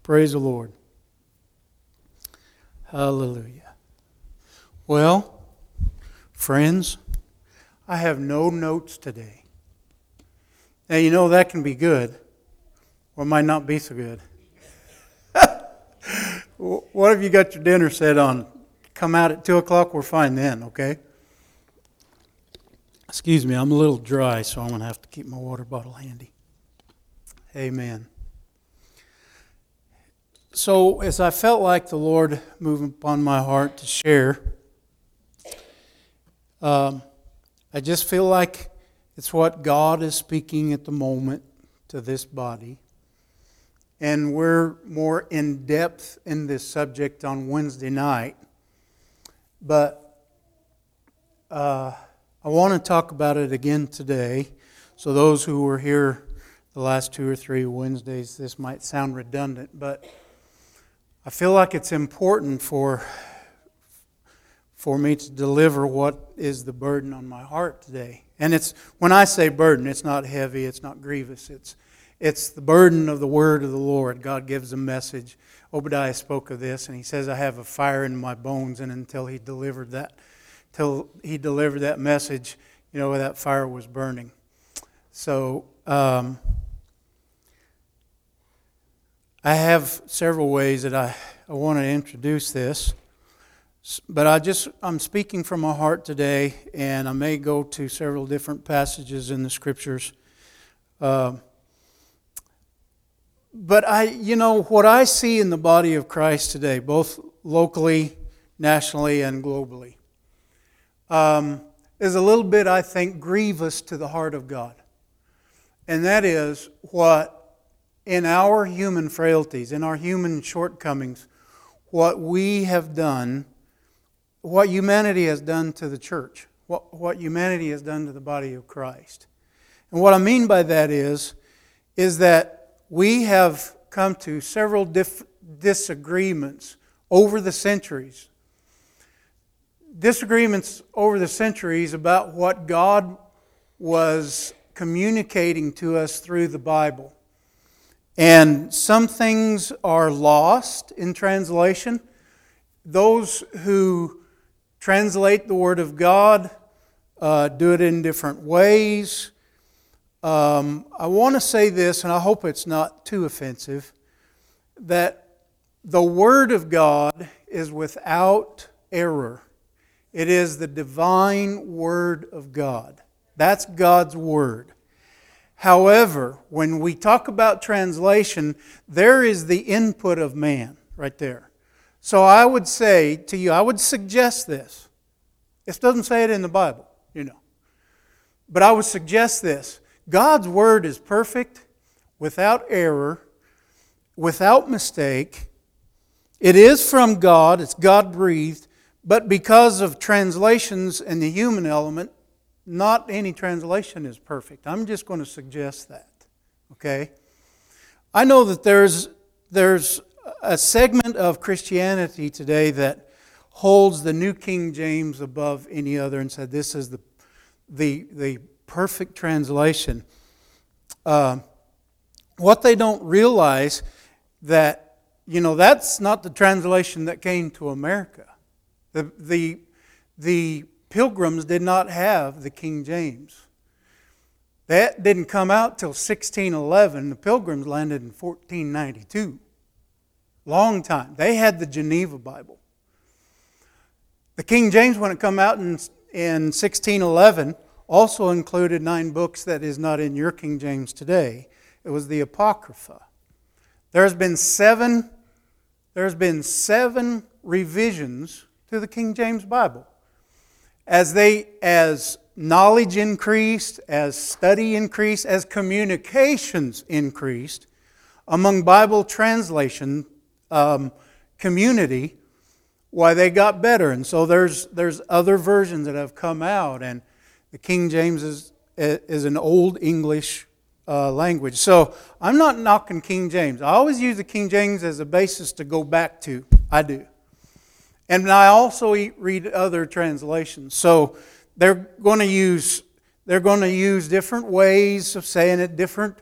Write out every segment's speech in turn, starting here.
Praise the Lord. Hallelujah. Well, friends, I have no notes today. Now, you know that can be good, or it might not be so good. What if you got your dinner set on? Come out at 2 o'clock, we're fine then, okay? Excuse me, I'm a little dry, so I'm going to have to keep my water bottle handy. Amen. So, as I felt like the Lord moved upon my heart to share, I just feel like it's what God is speaking at the moment to this body. And we're more in depth in this subject on Wednesday night. But I want to talk about it again today. So those who were here the last 2 or 3 Wednesdays, this might sound redundant, but I feel like it's important for me to deliver what is the burden on my heart today. And it's, when I say burden, it's not heavy, it's not grievous. It's the burden of the word of the Lord. God gives a message. Obadiah spoke of this, and he says, I have a fire in my bones, and until he delivered that message, you know, that fire was burning. So, I have several ways that I want to introduce this. But I'm speaking from my heart today, and I may go to several different passages in the Scriptures. But what I see in the body of Christ today, both locally, nationally, and globally, is a little bit, I think, grievous to the heart of God. And that is what, in our human frailties, in our human shortcomings, what we have done, what humanity has done to the church, what humanity has done to the body of Christ. And what I mean by that is that we have come to several disagreements over the centuries. Disagreements over the centuries about what God was communicating to us through the Bible. And some things are lost in translation. Those who translate the Word of God do it in different ways. I want to say this, and I hope it's not too offensive, that the Word of God is without error. It is the divine Word of God. That's God's Word. However, when we talk about translation, there is the input of man right there. So I would say to you, I would suggest this. This doesn't say it in the Bible, you know. But I would suggest this. God's Word is perfect, without error, without mistake. It is from God, it's God-breathed, but because of translations and the human element, not any translation is perfect. I'm just going to suggest that, okay? I know that there's a segment of Christianity today that holds the New King James above any other and said this is the perfect translation. What they don't realize that, you know, that's not the translation that came to America. The Pilgrims did not have the King James. That didn't come out till 1611. The Pilgrims landed in 1492. Long time. They had the Geneva Bible. The King James, when it come out in 1611, also included 9 books that is not in your King James today. It was the Apocrypha. There's been seven revisions to the King James Bible. As knowledge increased, as study increased, as communications increased among Bible translation community, why they got better. And so there's other versions that have come out, and the King James is an old English language. So I'm not knocking King James. I always use the King James as a basis to go back to. I do. And I also read other translations. So they're going to use different ways of saying it, different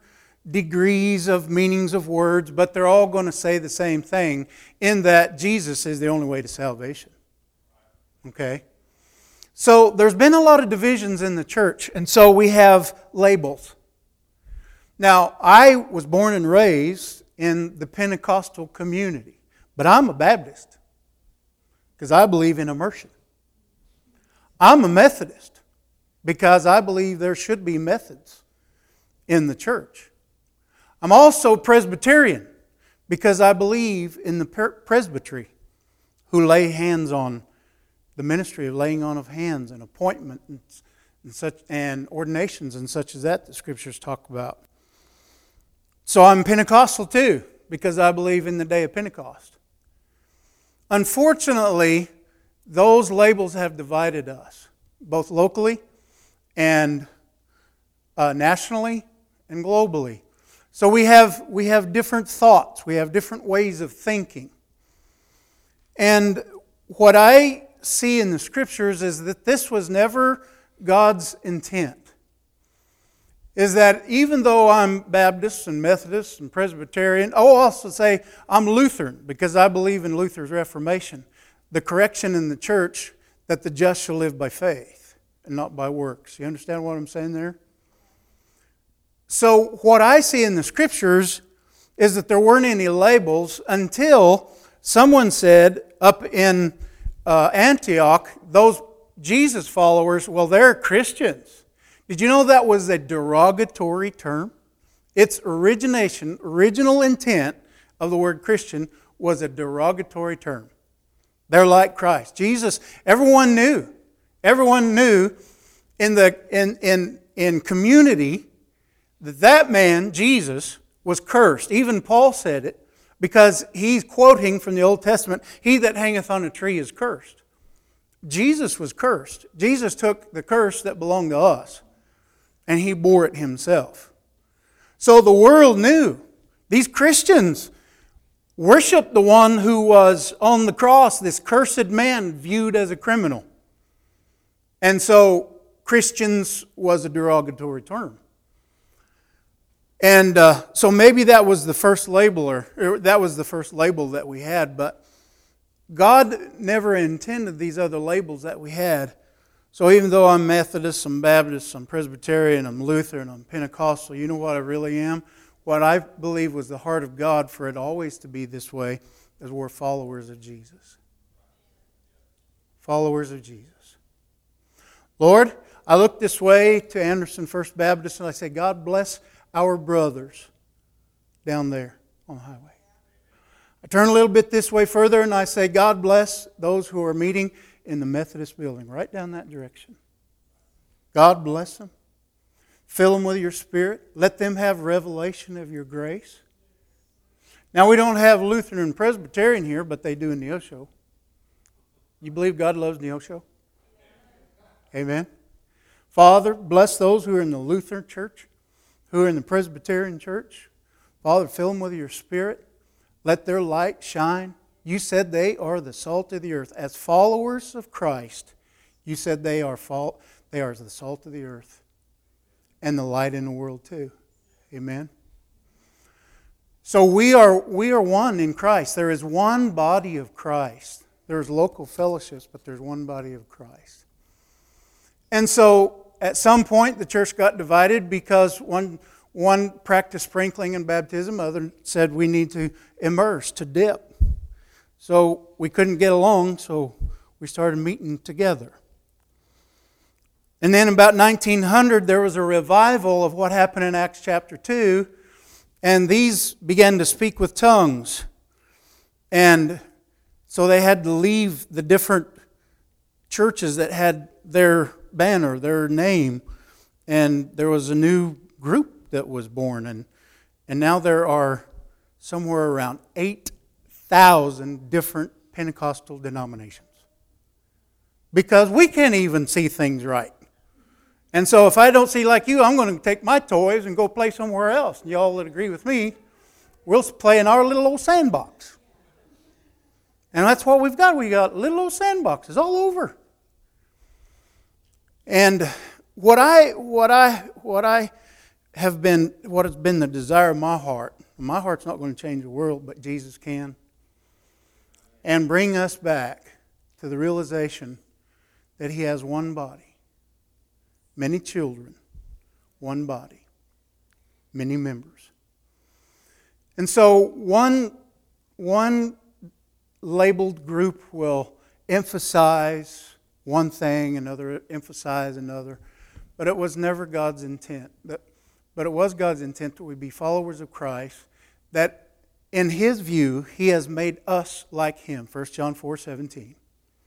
degrees of meanings of words, but they're all going to say the same thing in that Jesus is the only way to salvation. Okay? So there's been a lot of divisions in the church, and so we have labels. Now, I was born and raised in the Pentecostal community, but I'm a Baptist because I believe in immersion. I'm a Methodist because I believe there should be methods in the church. I'm also Presbyterian because I believe in the presbytery who lay hands on the ministry of laying on of hands and appointments and such and ordinations and such as that the Scriptures talk about. So I'm Pentecostal too because I believe in the day of Pentecost. Unfortunately, those labels have divided us, both locally and nationally and globally. So we have different thoughts. We have different ways of thinking. And what I see in the Scriptures is that this was never God's intent. Is that even though I'm Baptist and Methodist and Presbyterian, I'll also say I'm Lutheran because I believe in Luther's Reformation. The correction in the church that the just shall live by faith and not by works. You understand what I'm saying there? So what I see in the Scriptures is that there weren't any labels until someone said up in Antioch, those Jesus followers, well, they're Christians. Did you know that was a derogatory term? Its original intent of the word Christian was a derogatory term. They're like Christ. Jesus, everyone knew in community that man, Jesus, was cursed. Even Paul said it because he's quoting from the Old Testament, "He that hangeth on a tree is cursed." Jesus was cursed. Jesus took the curse that belonged to us and He bore it Himself. So the world knew. These Christians worshiped the one who was on the cross, this cursed man viewed as a criminal. And so Christians was a derogatory term. And so maybe that was the first label, or that was the first label that we had, but God never intended these other labels that we had. So even though I'm Methodist, I'm Baptist, I'm Presbyterian, I'm Lutheran, I'm Pentecostal, you know what I really am? What I believe was the heart of God for it always to be this way is we're followers of Jesus. Followers of Jesus. Lord, I look this way to Anderson First Baptist and I say, God bless our brothers down there on the highway. I turn a little bit this way further and I say, God bless those who are meeting in the Methodist building, right down that direction. God bless them. Fill them with your Spirit. Let them have revelation of your grace. Now, we don't have Lutheran and Presbyterian here, but they do in Neosho. You believe God loves Neosho? Amen. Father, bless those who are in the Lutheran church, who are in the Presbyterian church. Father, fill them with your Spirit. Let their light shine. You said they are the salt of the earth. As followers of Christ, you said they are the salt of the earth and the light in the world too. Amen. So we are one in Christ. There is one body of Christ. There's local fellowships, but there's one body of Christ. And so at some point the church got divided because one practiced sprinkling and baptism, other said we need to immerse, to dip. So we couldn't get along, so we started meeting together. And then about 1900, there was a revival of what happened in Acts chapter 2, and these began to speak with tongues. And so they had to leave the different churches that had their banner, their name, and there was a new group that was born. And now there are somewhere around 8,000 different Pentecostal denominations. Because we can't even see things right. And so if I don't see like you, I'm going to take my toys and go play somewhere else. And y'all that agree with me, we'll play in our little old sandbox. And that's what we've got. We got little old sandboxes all over. And what I have been, what has been the desire of my heart. My heart's not going to change the world, but Jesus can. And bring us back to the realization that He has one body, many children, one body, many members. And so one labeled group will emphasize one thing, another emphasize another. But it was never God's intent. But it was God's intent that we be followers of Christ, that in His view, He has made us like Him. 1 John 4:17.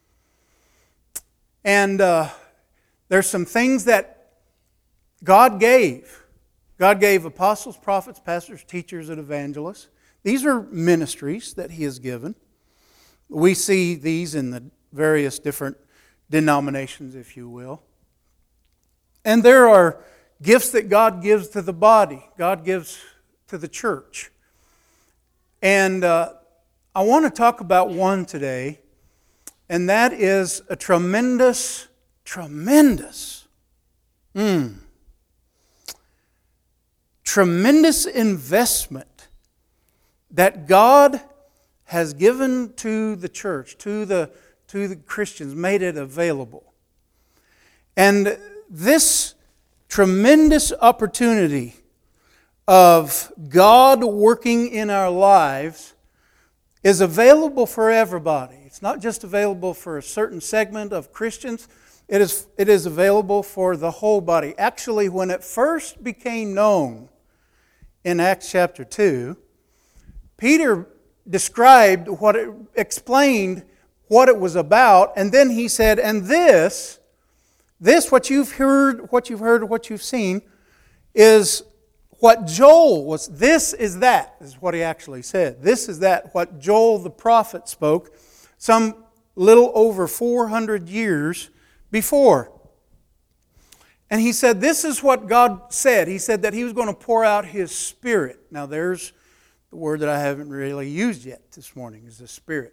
And there's some things that God gave. God gave apostles, prophets, pastors, teachers, and evangelists. These are ministries that He has given. We see these in the various different denominations, if you will. And there are gifts that God gives to the body. God gives to the church. And I want to talk about one today, and that is a tremendous investment that God has given to the church, to the Christians, made it available. And this tremendous opportunity of God working in our lives is available for everybody. It's not just available for a certain segment of Christians. It is available for the whole body. Actually, when it first became known in Acts chapter 2, Peter explained what it was about, and then he said, and this what you've heard, what you've seen, is what Joel was. This is what he actually said. This is that, what Joel the prophet spoke some little over 400 years before. And he said, this is what God said. He said that He was going to pour out His Spirit. Now there's the word that I haven't really used yet this morning, is the Spirit.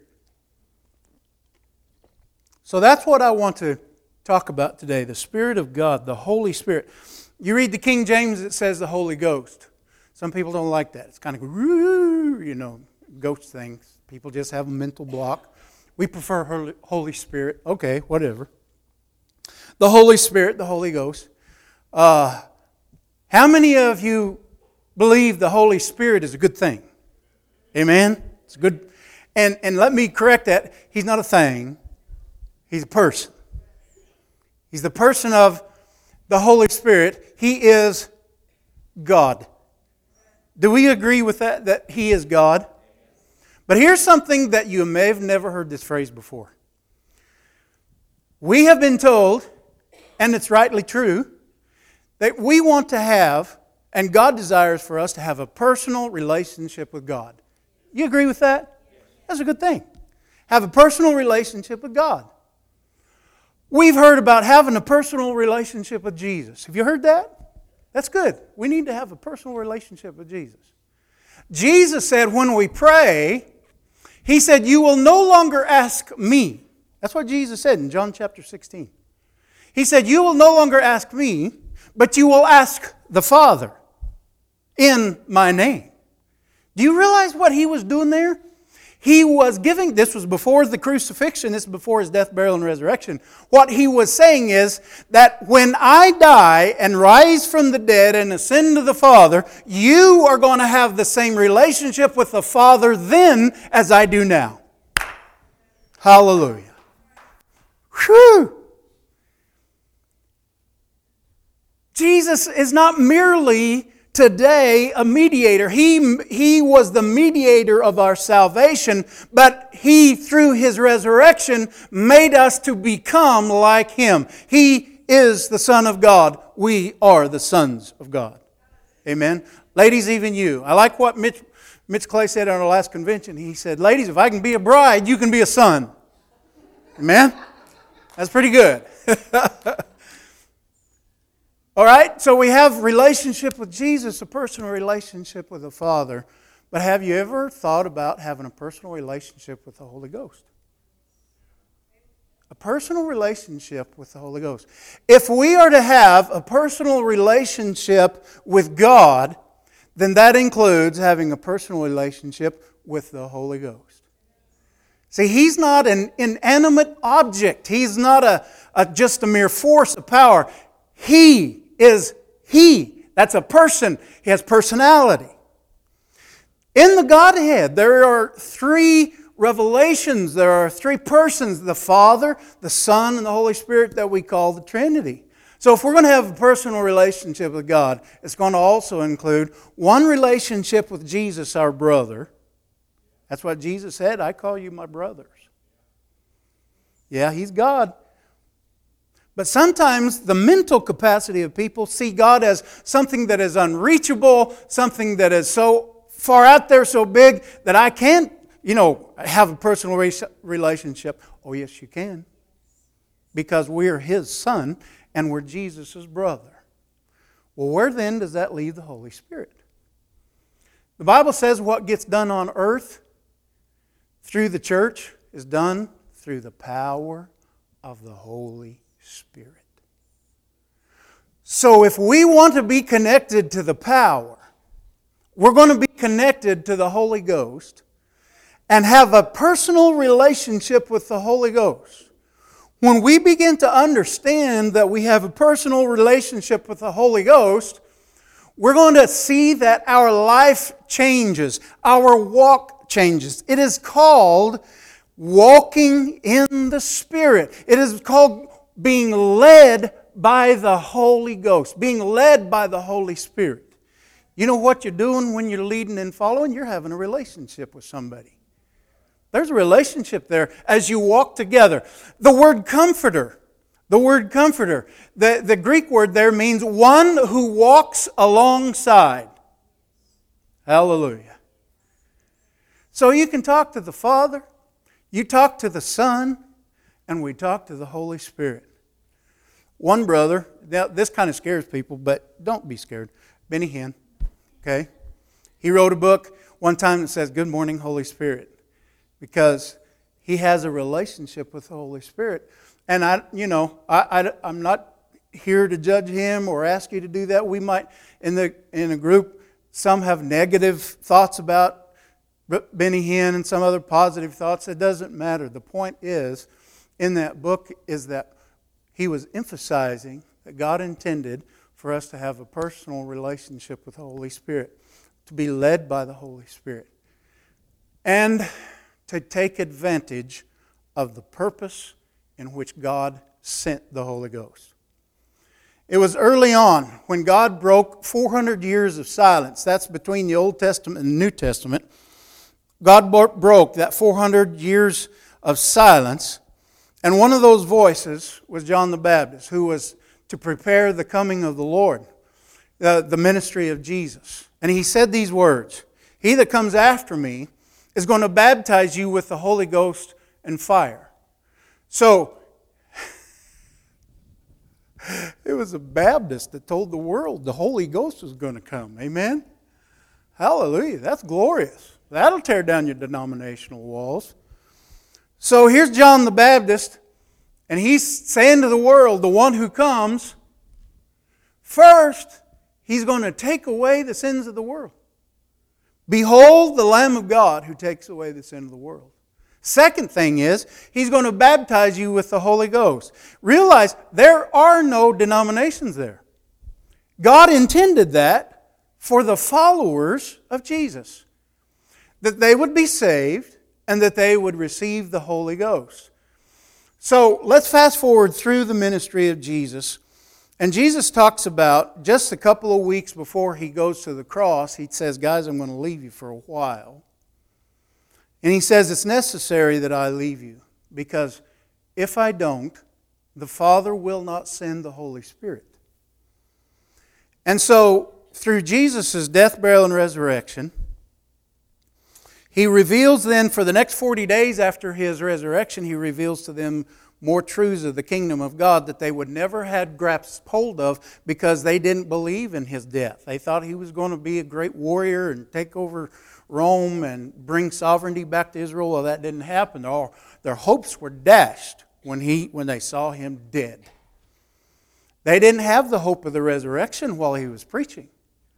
So that's what I want to talk about today, the Spirit of God, the Holy Spirit. You read the King James, it says the Holy Ghost. Some people don't like that. It's kind of, ghost things. People just have a mental block. We prefer Holy Spirit. Okay, whatever. The Holy Spirit, the Holy Ghost. How many of you believe the Holy Spirit is a good thing? Amen? It's good. And let me correct that. He's not a thing. He's a person. He's the person of the Holy Spirit. He is God. Do we agree with that He is God? But here's something that you may have never heard this phrase before. We have been told, and it's rightly true, that we want to have, and God desires for us to have a personal relationship with God. You agree with that? That's a good thing. Have a personal relationship with God. We've heard about having a personal relationship with Jesus. Have you heard that? That's good. We need to have a personal relationship with Jesus. Jesus said when we pray, He said, you will no longer ask me. That's what Jesus said in John chapter 16. He said, you will no longer ask me, but you will ask the Father in my name. Do you realize what He was doing there? He was giving, this was before the crucifixion, this was before His death, burial, and resurrection. What He was saying is that when I die and rise from the dead and ascend to the Father, you are going to have the same relationship with the Father then as I do now. Hallelujah. Whew! Jesus is not merely today a mediator. He was the mediator of our salvation, but He, through His resurrection, made us to become like Him. He is the Son of God. We are the sons of God. Amen. Ladies, even you. I like what Mitch Clay said at our last convention. He said, ladies, if I can be a bride, you can be a son. Amen? That's pretty good. All right, so we have relationship with Jesus, a personal relationship with the Father. But have you ever thought about having a personal relationship with the Holy Ghost? A personal relationship with the Holy Ghost. If we are to have a personal relationship with God, then that includes having a personal relationship with the Holy Ghost. See, He's not an inanimate object. He's not just a mere force of power. He is He. That's a person. He has personality. In the Godhead, there are three revelations. There are three persons, the Father, the Son, and the Holy Spirit that we call the Trinity. So if we're going to have a personal relationship with God, it's going to also include one relationship with Jesus, our brother. That's what Jesus said, I call you my brothers. Yeah, He's God. But sometimes the mental capacity of people see God as something that is unreachable, something that is so far out there, so big, that I can't, have a personal relationship. Oh, yes, you can. Because we're His son and we're Jesus' brother. Well, where then does that leave the Holy Spirit? The Bible says what gets done on earth through the church is done through the power of the Holy Spirit. So if we want to be connected to the power, we're going to be connected to the Holy Ghost and have a personal relationship with the Holy Ghost. When we begin to understand that we have a personal relationship with the Holy Ghost, we're going to see that our life changes, our walk changes. It is called walking in the Spirit. It is called being led by the Holy Ghost, being led by the Holy Spirit. You know what you're doing when you're leading and following? You're having a relationship with somebody. There's a relationship there as you walk together. The word comforter, the Greek word there means one who walks alongside. Hallelujah. So you can talk to the Father, you talk to the Son, and we talk to the Holy Spirit. One brother, now this kind of scares people, but don't be scared. Benny Hinn, okay? He wrote a book one time that says, Good Morning, Holy Spirit. Because he has a relationship with the Holy Spirit. And I'm not here to judge him or ask you to do that. We might, in a group, some have negative thoughts about Benny Hinn and some other positive thoughts. It doesn't matter. The point is, in that book, is that he was emphasizing that God intended for us to have a personal relationship with the Holy Spirit, to be led by the Holy Spirit, and to take advantage of the purpose in which God sent the Holy Ghost. It was early on when God broke 400 years of silence. That's between the Old Testament and the New Testament. God broke that 400 years of silence. And one of those voices was John the Baptist, who was to prepare the coming of the Lord, the ministry of Jesus. And he said these words, He that comes after me is going to baptize you with the Holy Ghost and fire. So, it was a Baptist that told the world the Holy Ghost was going to come. Amen? Hallelujah. That's glorious. That'll tear down your denominational walls. So here's John the Baptist, and he's saying to the world, the one who comes, first, He's going to take away the sins of the world. Behold the Lamb of God who takes away the sin of the world. Second thing is, He's going to baptize you with the Holy Ghost. Realize there are no denominations there. God intended that for the followers of Jesus. That they would be saved and that they would receive the Holy Ghost. So let's fast forward through the ministry of Jesus. And Jesus talks about, just a couple of weeks before He goes to the cross, He says, guys, I'm going to leave you for a while. And He says, it's necessary that I leave you, because if I don't, the Father will not send the Holy Spirit. And so, through Jesus' death, burial, and resurrection, He reveals then, for the next 40 days after His resurrection, He reveals to them more truths of the kingdom of God that they would never have grasped hold of because they didn't believe in His death. They thought He was going to be a great warrior and take over Rome and bring sovereignty back to Israel. Well, that didn't happen. Their hopes were dashed when they saw him dead. They didn't have the hope of the resurrection while he was preaching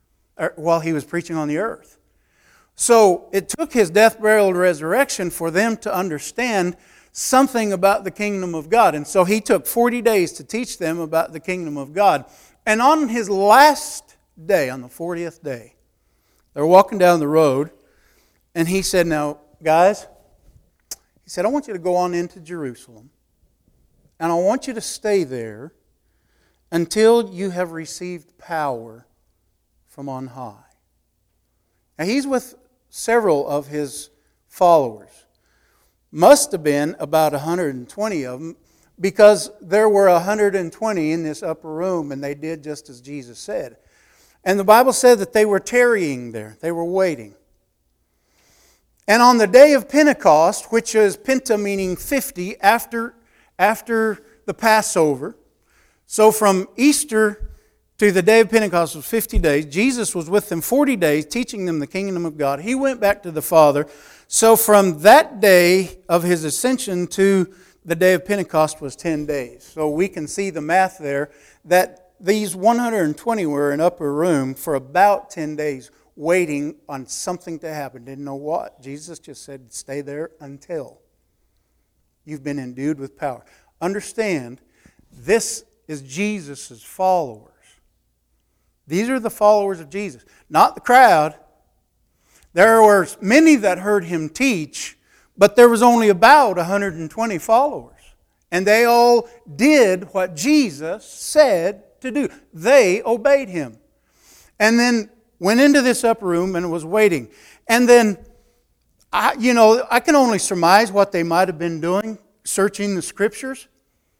on the earth. So it took his death, burial, and resurrection for them to understand something about the kingdom of God. And so he took 40 days to teach them about the kingdom of God. And on his last day, on the 40th day, they're walking down the road, and he said, now, guys, he said, I want you to go on into Jerusalem, and I want you to stay there until you have received power from on high. Now, he's with several of his followers. Must have been about 120 of them, because there were 120 in this upper room, and they did just as Jesus said. And the Bible said that they were tarrying there. They were waiting. And on the day of Pentecost, which is Penta meaning 50, after the Passover, so from Easter to the day of Pentecost was 50 days. Jesus was with them 40 days, teaching them the kingdom of God. He went back to the Father. So from that day of his ascension to the day of Pentecost was 10 days. So we can see the math there, that these 120 were in upper room for about 10 days, waiting on something to happen. Didn't know what. Jesus just said, stay there until you've been endued with power. Understand, this is Jesus' followers. These are the followers of Jesus, not the crowd. There were many that heard him teach, but there was only about 120 followers. And they all did what Jesus said to do. They obeyed him. And then went into this upper room and was waiting. And then, I can only surmise what they might have been doing, searching the Scriptures.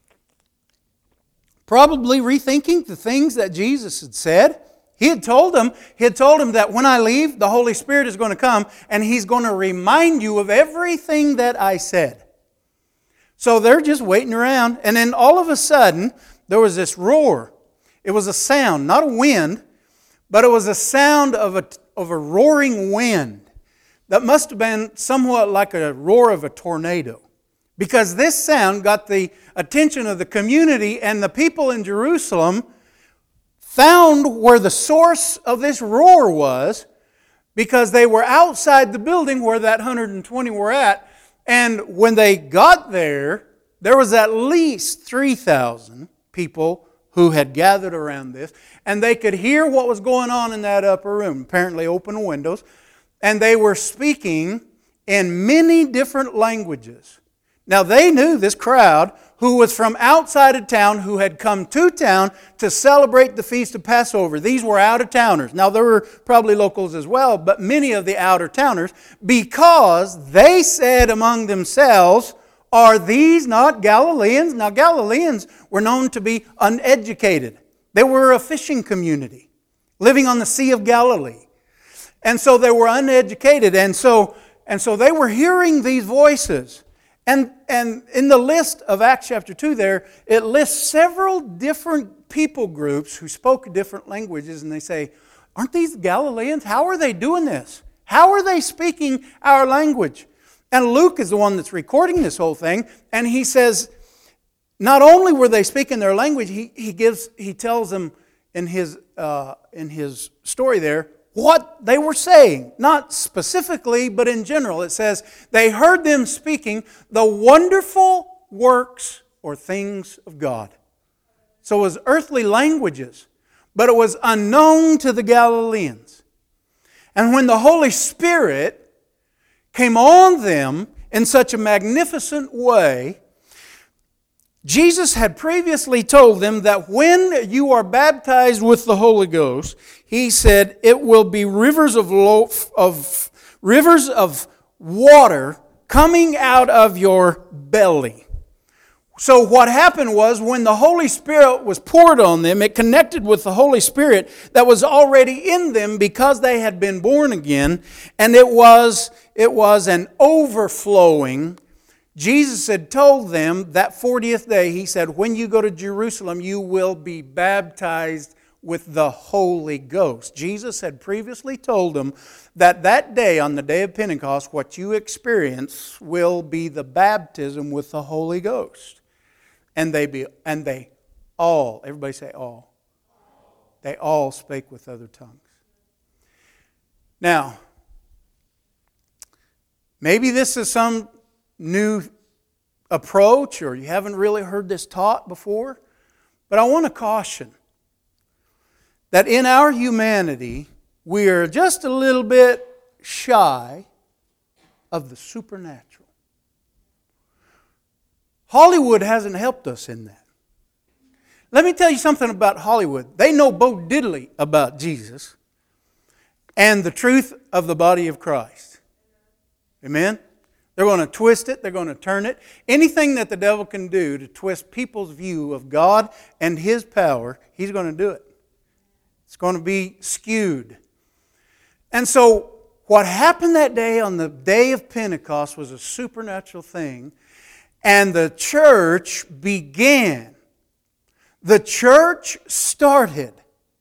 Probably rethinking the things that Jesus had said. He had told them that when I leave, the Holy Spirit is going to come and He's going to remind you of everything that I said. So they're just waiting around, and then all of a sudden, there was this roar. It was a sound, not a wind, but it was a sound of a roaring wind that must have been somewhat like a roar of a tornado. Because this sound got the attention of the community, and the people in Jerusalem found where the source of this roar was, because they were outside the building where that 120 were at. And when they got there, there was at least 3,000 people who had gathered around this, and they could hear what was going on in that upper room. Apparently open windows, and they were speaking in many different languages. Now they knew this crowd who was from outside of town, who had come to town to celebrate the Feast of Passover. These were out-of-towners. Now there were probably locals as well, but many of the out-of-towners, because they said among themselves, are these not Galileans? Now Galileans were known to be uneducated. They were a fishing community living on the Sea of Galilee. And so they were uneducated. And so they were hearing these voices. And in the list of Acts chapter 2 there, it lists several different people groups who spoke different languages. And they say, aren't these Galileans? How are they doing this? How are they speaking our language? And Luke is the one that's recording this whole thing. And he says, not only were they speaking their language, he tells them in his story there what they were saying. Not specifically, but in general. It says, they heard them speaking the wonderful works or things of God. So it was earthly languages, but it was unknown to the Galileans. And when the Holy Spirit came on them in such a magnificent way, Jesus had previously told them that when you are baptized with the Holy Ghost, He said it will be rivers of water coming out of your belly. So what happened was, when the Holy Spirit was poured on them, it connected with the Holy Spirit that was already in them because they had been born again, and it was an overflowing. Jesus had told them that 40th day, He said, when you go to Jerusalem, you will be baptized with the Holy Ghost. Jesus had previously told them that day, on the day of Pentecost, what you experience will be the baptism with the Holy Ghost. And they all, everybody say all. They all spake with other tongues. Now, maybe this is some new approach, or you haven't really heard this taught before, but I want to caution that in our humanity, we are just a little bit shy of the supernatural. Hollywood hasn't helped us in that. Let me tell you something about Hollywood. They know bo diddly about Jesus and the truth of the body of Christ. Amen? They're going to twist it. They're going to turn it. Anything that the devil can do to twist people's view of God and His power, he's going to do it. It's going to be skewed. And so what happened that day on the day of Pentecost was a supernatural thing. And the church began. The church started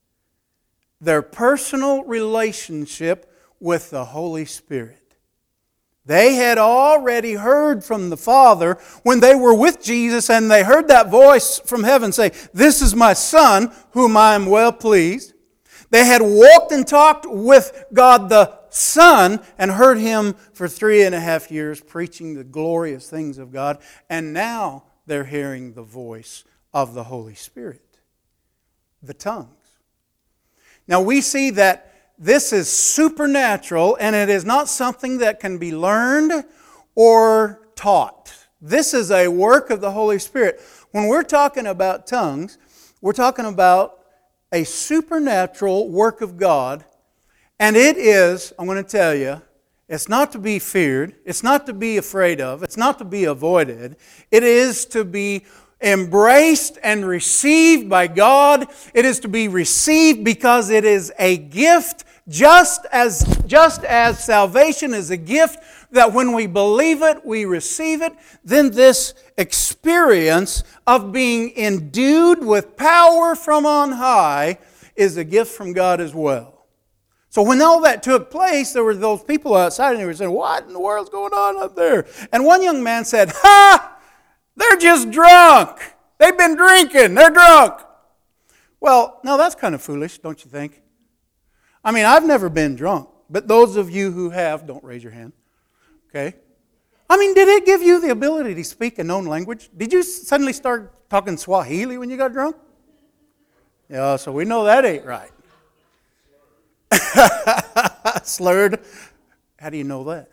their personal relationship with the Holy Spirit. They had already heard from the Father when they were with Jesus, and they heard that voice from heaven say, "This is my Son, whom I am well pleased." They had walked and talked with God the Son and heard Him for 3.5 years preaching the glorious things of God. And now they're hearing the voice of the Holy Spirit, the tongues. Now we see that this is supernatural, and it is not something that can be learned or taught. This is a work of the Holy Spirit. When we're talking about tongues, we're talking about a supernatural work of God, and it is, I'm going to tell you, it's not to be feared, it's not to be afraid of, it's not to be avoided. It is to be embraced and received by God. It is to be received because it is a gift, just as salvation is a gift, that when we believe it, we receive it. Then this experience of being endued with power from on high is a gift from God as well. So when all that took place, there were those people outside and they were saying, "What in the world's going on up there?" And one young man said, "Ha! They're just drunk. They've been drinking. They're drunk." Well, no, that's kind of foolish, don't you think? I mean, I've never been drunk, but those of you who have, don't raise your hand. Okay? I mean, did it give you the ability to speak a known language? Did you suddenly start talking Swahili when you got drunk? Yeah, so we know that ain't right. Slurred. How do you know that?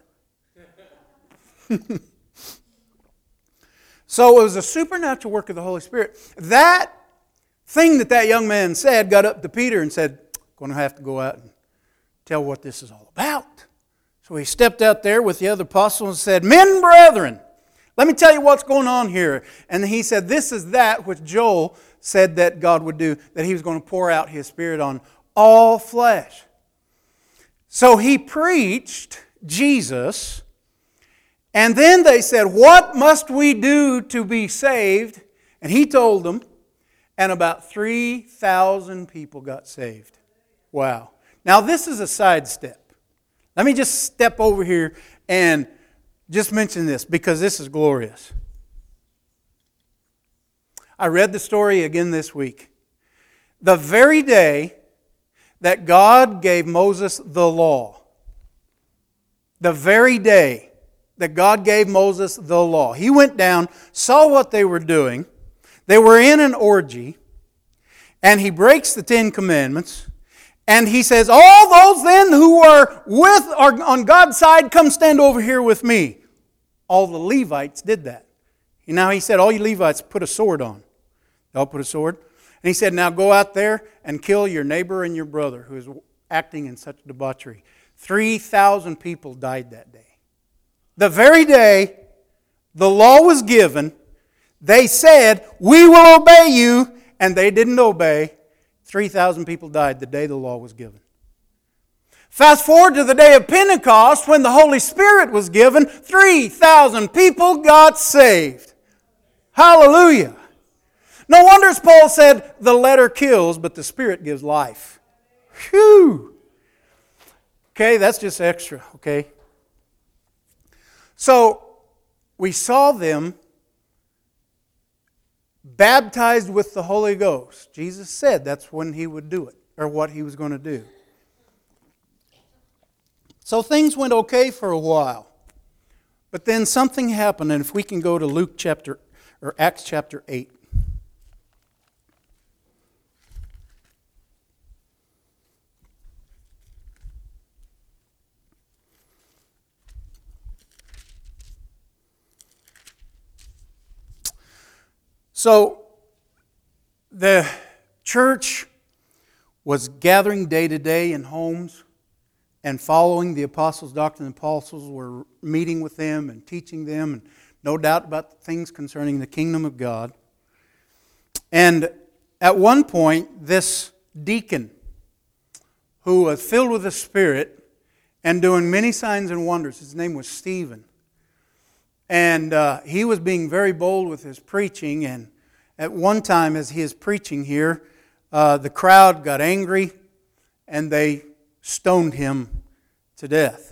So it was a supernatural work of the Holy Spirit. That thing that young man said got up to Peter and said, "Going to have to go out and tell what this is all about." So he stepped out there with the other apostles and said, "Men, brethren, let me tell you what's going on here." And he said, "This is that which Joel said that God would do, that He was going to pour out His Spirit on all flesh." So he preached Jesus. And then they said, "What must we do to be saved?" And he told them, and about 3,000 people got saved. Wow. Now this is a sidestep. Let me just step over here and just mention this, because this is glorious. I read the story again this week. The very day that God gave Moses the law, the very day that God gave Moses the law, he went down, saw what they were doing. They were in an orgy, and he breaks the 10 Commandments, and he says, "All those then who are on God's side, come stand over here with me." All the Levites did that. Now he said, "All you Levites, put a sword on." They all put a sword. And he said, "Now go out there and kill your neighbor and your brother who is acting in such debauchery." 3,000 people died that day. The very day the law was given, they said, "We will obey you," and they didn't obey. 3,000 people died the day the law was given. Fast forward to the day of Pentecost, when the Holy Spirit was given, 3,000 people got saved. Hallelujah. No wonder, as Paul said, the letter kills, but the Spirit gives life. Phew. Okay, that's just extra, okay? So, we saw them baptized with the Holy Ghost. Jesus said that's when He would do it, or what He was going to do. So things went okay for a while. But then something happened, and if we can go to Acts chapter 8. So, the church was gathering day to day in homes and following the apostles' doctrine. The apostles were meeting with them and teaching them, and no doubt about things concerning the kingdom of God. And at one point, this deacon, who was filled with the Spirit and doing many signs and wonders, his name was Stephen. And he was being very bold with his preaching, and at one time as he is preaching here, the crowd got angry and they stoned him to death.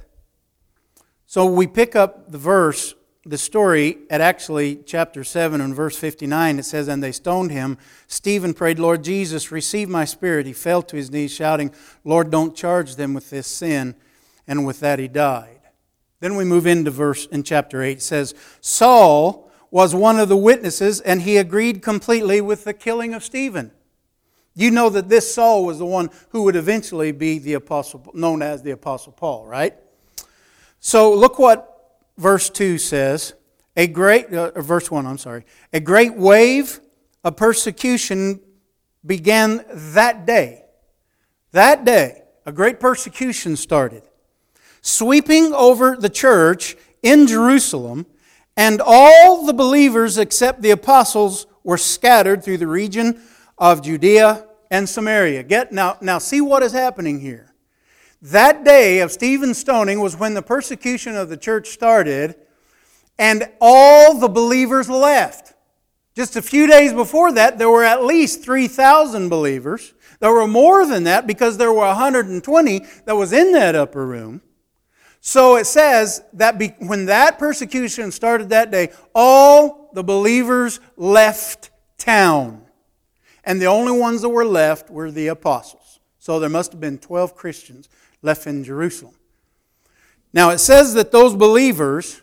So we pick up the story at actually chapter 7 and verse 59. It says, "And they stoned him. Stephen prayed, 'Lord Jesus, receive my spirit.' He fell to his knees shouting, 'Lord, don't charge them with this sin.' And with that he died." Then we move into in chapter 8. It says, "Saul was one of the witnesses, and he agreed completely with the killing of Stephen." You know that this Saul was the one who would eventually be known as the Apostle Paul, right? So look what verse 2 says. Verse 1, I'm sorry. "A great wave of persecution began that day." That day, a great persecution started, sweeping over the church in Jerusalem, and all the believers except the apostles were scattered through the region of Judea and Samaria. Now see what is happening here. That day of Stephen's stoning was when the persecution of the church started, and all the believers left. Just a few days before that, there were at least 3,000 believers. There were more than that because there were 120 that was in that upper room. So it says that when that persecution started that day, all the believers left town. And the only ones that were left were the apostles. So there must have been 12 Christians left in Jerusalem. Now it says that those believers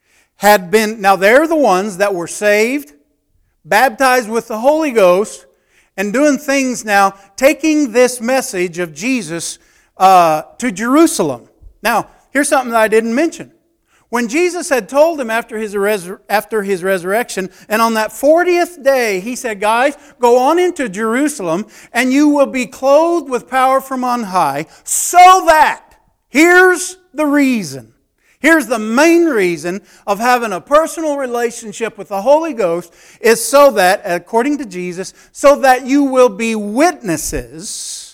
now they're the ones that were saved, baptized with the Holy Ghost, and doing things now, taking this message of Jesus to Jerusalem. Now, here's something that I didn't mention. When Jesus had told them after his resurrection, and on that 40th day, He said, "Guys, go on into Jerusalem, and you will be clothed with power from on high, so that," here's the reason. Here's the main reason of having a personal relationship with the Holy Ghost, is so that, according to Jesus, so that you will be witnesses,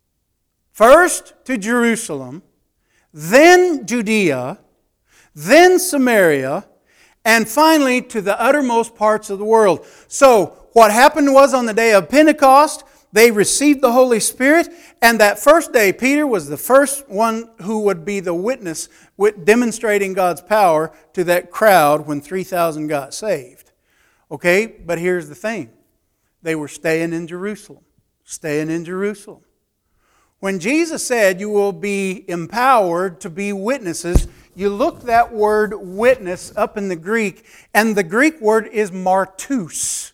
first to Jerusalem, then Judea, then Samaria, and finally to the uttermost parts of the world. So what happened was, on the day of Pentecost, they received the Holy Spirit, and that first day, Peter was the first one who would be the witness, demonstrating God's power to that crowd when 3,000 got saved. Okay, but here's the thing. They were staying in Jerusalem. Staying in Jerusalem. When Jesus said you will be empowered to be witnesses, you look that word witness up in the Greek, and the Greek word is martus.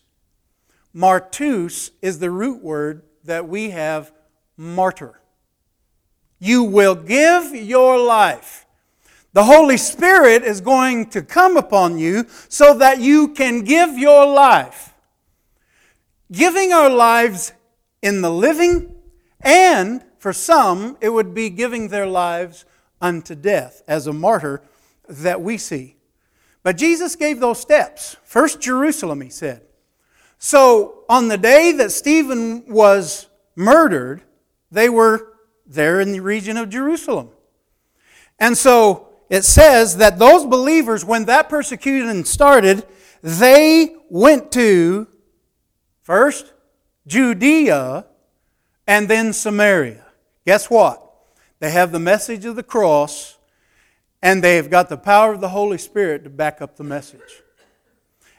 Martus is the root word that we have, martyr. You will give your life. The Holy Spirit is going to come upon you so that you can give your life. Giving our lives in the living, and for some, it would be giving their lives unto death as a martyr that we see. But Jesus gave those steps. First Jerusalem, He said. So on the day that Stephen was murdered, they were there in the region of Jerusalem. And so it says that those believers, when that persecution started, they went to first Judea and then Samaria. Guess what? They have the message of the cross, and they've got the power of the Holy Spirit to back up the message.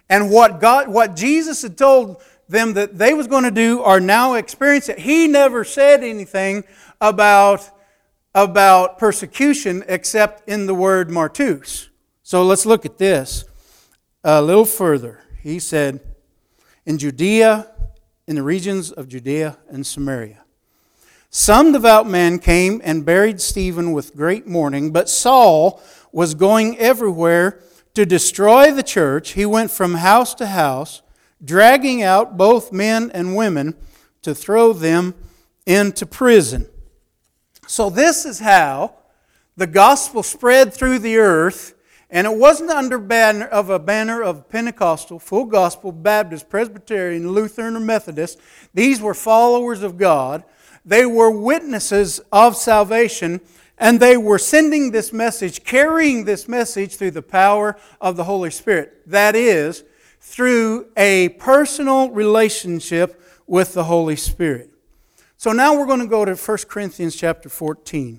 And what Jesus had told them that they was going to do are now experiencing it. He never said anything about persecution except in the word martus. So let's look at this a little further. He said, in Judea, in the regions of Judea and Samaria, some devout men came and buried Stephen with great mourning, but Saul was going everywhere to destroy the church. He went from house to house, dragging out both men and women to throw them into prison. So this is how the gospel spread through the earth, and it wasn't under a banner of Pentecostal, full gospel, Baptist, Presbyterian, Lutheran, or Methodist. These were followers of God. They were witnesses of salvation, and they were sending this message, carrying this message through the power of the Holy Spirit. That is, through a personal relationship with the Holy Spirit. So now we're going to go to 1 Corinthians chapter 14.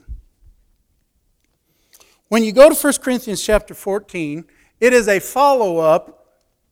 When you go to 1 Corinthians chapter 14, it is a follow-up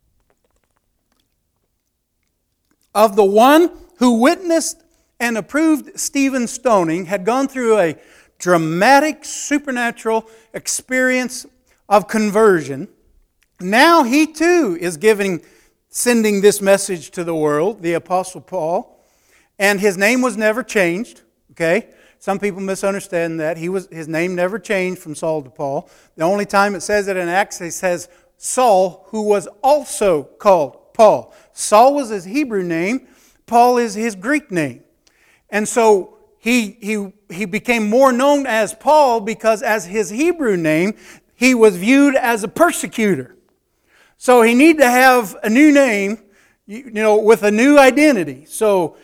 of the one who witnessed and approved Stephen's stoning, had gone through a dramatic supernatural experience of conversion. Now he too is sending this message to the world, the Apostle Paul. And his name was never changed. Okay? Some people misunderstand that. His name never changed from Saul to Paul. The only time it says it in Acts, it says Saul, who was also called Paul. Saul was his Hebrew name. Paul is his Greek name. And so he became more known as Paul because as his Hebrew name, he was viewed as a persecutor. So he needed to have a new name, with a new identity. So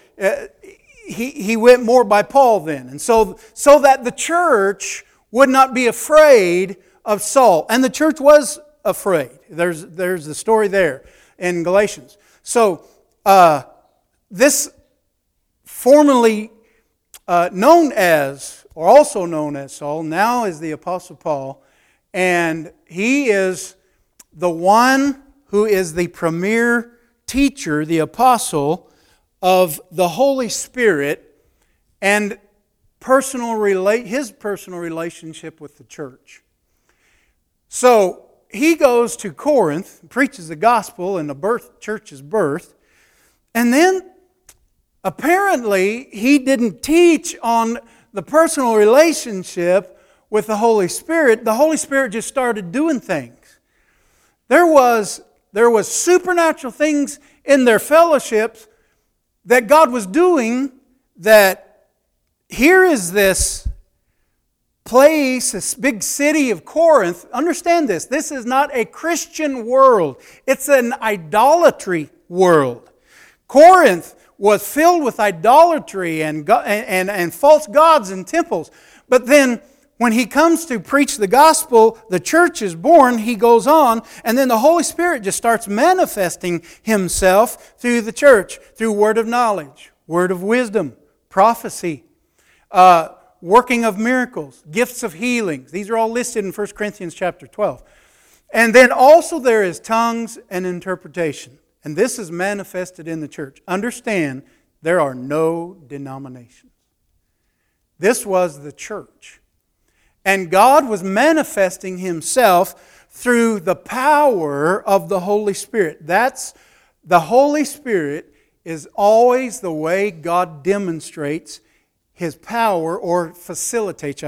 he went more by Paul then. And so that the church would not be afraid of Saul. And the church was afraid. There's the story there in Galatians. So this formerly known as, or also known as Saul, now is the Apostle Paul. And he is the one who is the premier teacher, the apostle of the Holy Spirit and his personal relationship with the church. So he goes to Corinth, preaches the gospel, and the church is birthed. And then apparently he didn't teach on the personal relationship with the Holy Spirit. The Holy Spirit just started doing things. There was supernatural things in their fellowships that God was doing, that here is this place, this big city of Corinth. Understand this. This is not a Christian world. It's an idolatry world. Corinth was filled with idolatry and false gods and temples. But then when he comes to preach the gospel, the church is born, he goes on, and then the Holy Spirit just starts manifesting himself through the church, through word of knowledge, word of wisdom, prophecy, working of miracles, gifts of healings. These are all listed in 1 Corinthians chapter 12. And then also there is tongues and interpretation. And this is manifested in the church. Understand, there are no denominations. This was the church. And God was manifesting Himself through the power of the Holy Spirit. The Holy Spirit is always the way God demonstrates His power, or facilitates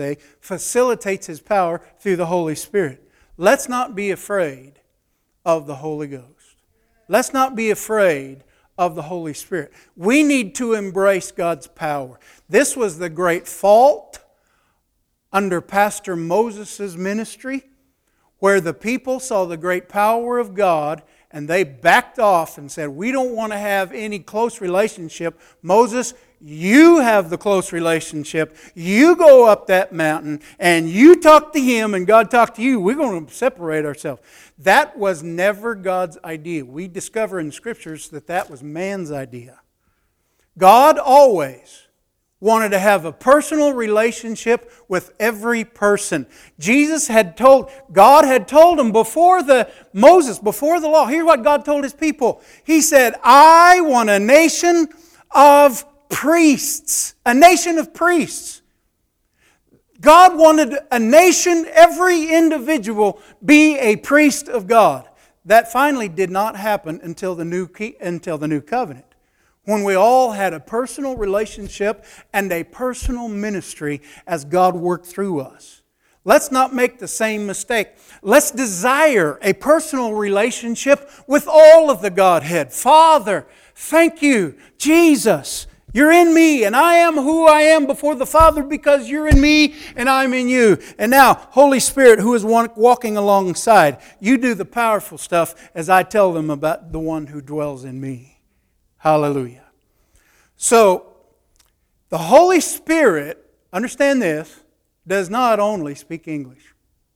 His power through the Holy Spirit. Let's not be afraid of the Holy Ghost. Let's not be afraid of the Holy Spirit. We need to embrace God's power. This was the great fault under Pastor Moses' ministry, where the people saw the great power of God and they backed off and said, we don't want to have any close relationship. Moses, you have the close relationship. You go up that mountain and you talk to Him and God talk to you. We're going to separate ourselves. That was never God's idea. We discover in Scriptures that was man's idea. God always wanted to have a personal relationship with every person. God had told him before the law, here's what God told His people. He said, I want a nation of priests. A nation of priests. God wanted a nation, every individual, be a priest of God. That finally did not happen until the new covenant, when we all had a personal relationship and a personal ministry as God worked through us. Let's not make the same mistake. Let's desire a personal relationship with all of the Godhead. Father, thank you. Jesus, you're in me, and I am who I am before the Father because you're in me and I'm in you. And now, Holy Spirit, who is walking alongside, you do the powerful stuff as I tell them about the one who dwells in me. Hallelujah. So, the Holy Spirit, understand this, does not only speak English.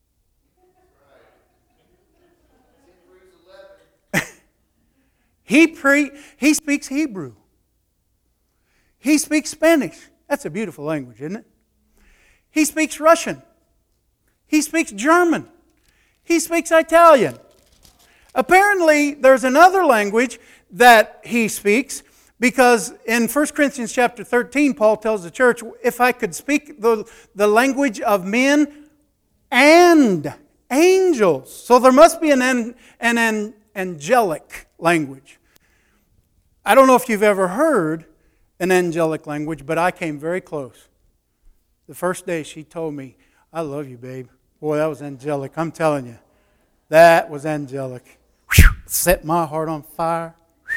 He speaks Hebrew. He speaks Spanish. That's a beautiful language, isn't it? He speaks Russian. He speaks German. He speaks Italian. Apparently, there's another language that he speaks, because in 1 Corinthians chapter 13, Paul tells the church, if I could speak the language of men and angels. So there must be an angelic language. I don't know if you've ever heard an angelic language, but I came very close. The first day she told me, I love you, babe. Boy, that was angelic. I'm telling you. That was angelic. Set my heart on fire.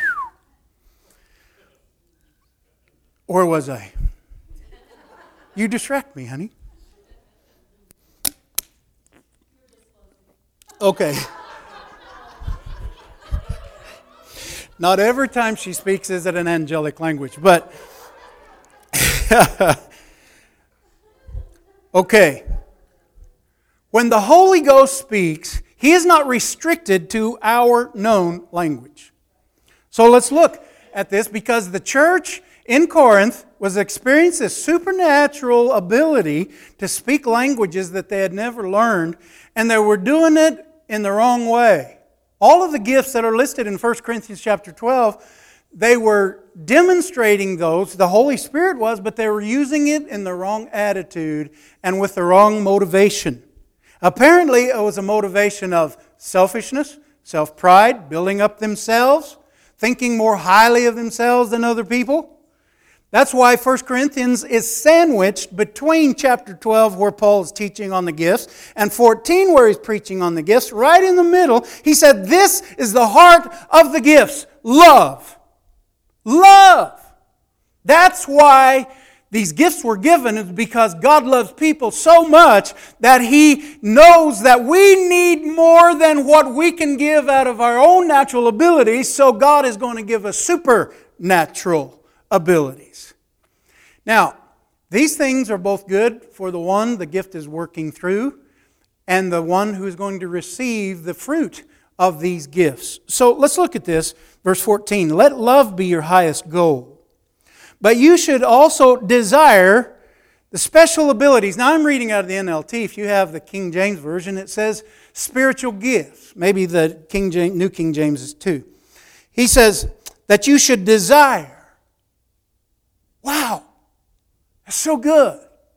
Or was I? You distract me, honey. Okay. Not every time she speaks is it an angelic language, but okay. When the Holy Ghost speaks, He is not restricted to our known language. So let's look at this, because the church in Corinth was experiencing this supernatural ability to speak languages that they had never learned, and they were doing it in the wrong way. All of the gifts that are listed in 1 Corinthians chapter 12, they were demonstrating those, the Holy Spirit was, but they were using it in the wrong attitude and with the wrong motivation. Apparently, it was a motivation of selfishness, self-pride, building up themselves, thinking more highly of themselves than other people. That's why 1 Corinthians is sandwiched between chapter 12, where Paul is teaching on the gifts, and 14, where he's preaching on the gifts. Right in the middle, he said, this is the heart of the gifts. Love. Love. That's why these gifts were given, is because God loves people so much that He knows that we need more than what we can give out of our own natural abilities, so God is going to give us supernatural abilities. Now, these things are both good for the one the gift is working through and the one who is going to receive the fruit of these gifts. So let's look at this, verse 14. Let love be your highest goal. But you should also desire the special abilities. Now I'm reading out of the NLT. If you have the King James Version, it says spiritual gifts. Maybe the New King James is too. He says that you should desire. Wow, that's so good.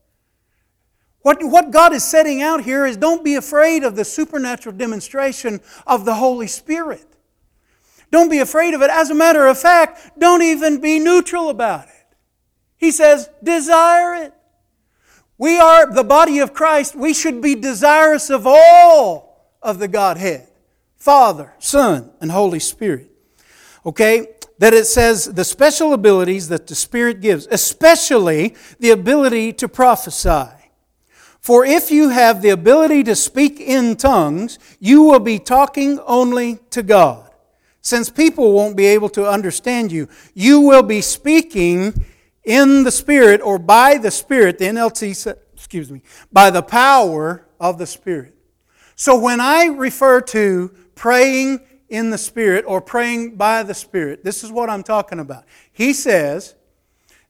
What God is setting out here is, don't be afraid of the supernatural demonstration of the Holy Spirit. Don't be afraid of it. As a matter of fact, don't even be neutral about it. He says, desire it. We are the body of Christ. We should be desirous of all of the Godhead. Father, Son, and Holy Spirit. Okay? That it says the special abilities that the Spirit gives, especially the ability to prophesy. For if you have the ability to speak in tongues, you will be talking only to God. Since people won't be able to understand you, you will be speaking in the Spirit, or by the Spirit, the NLT said, by the power of the Spirit. So when I refer to praying in the Spirit or praying by the Spirit, this is what I'm talking about. He says,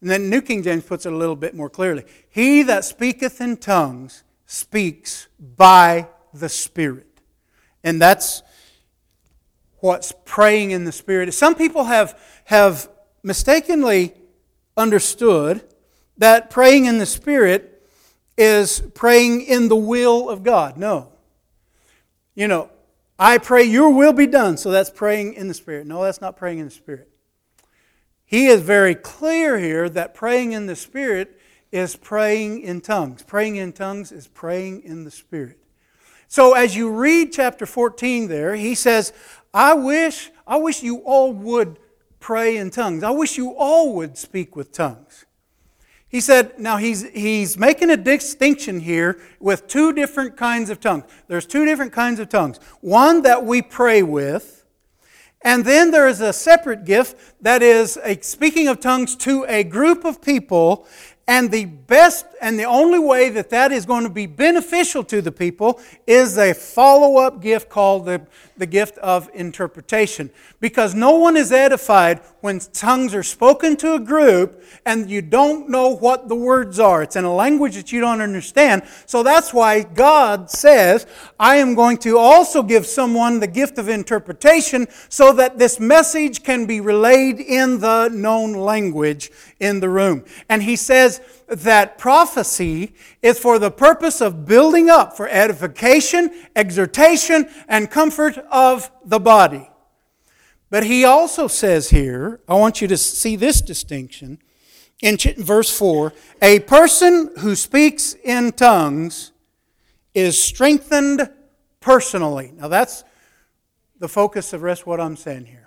And then New King James puts it a little bit more clearly. He that speaketh in tongues speaks by the Spirit. And that's what's praying in the Spirit. Some people have mistakenly understood that praying in the Spirit is praying in the will of God. No. You know, I pray your will be done, so that's praying in the Spirit. No, that's not praying in the Spirit. He is very clear here that praying in the Spirit is praying in tongues. Praying in tongues is praying in the Spirit. So as you read chapter 14 there, he says, I wish you all would pray in tongues. I wish you all would speak with tongues. He said, now he's making a distinction here with two different kinds of tongues. There's two different kinds of tongues. One that we pray with, and then there is a separate gift that is a speaking of tongues to a group of people. And the best and the only way that that is going to be beneficial to the people is a follow-up gift called the gift of interpretation. Because no one is edified when tongues are spoken to a group and you don't know what the words are. It's in a language that you don't understand. So that's why God says, I am going to also give someone the gift of interpretation so that this message can be relayed in the known language in the room. And He says that prophecy is for the purpose of building up, for edification, exhortation, and comfort of the body. But He also says here, I want you to see this distinction, in verse 4, a person who speaks in tongues is strengthened personally. Now that's the focus of the rest of what I'm saying here.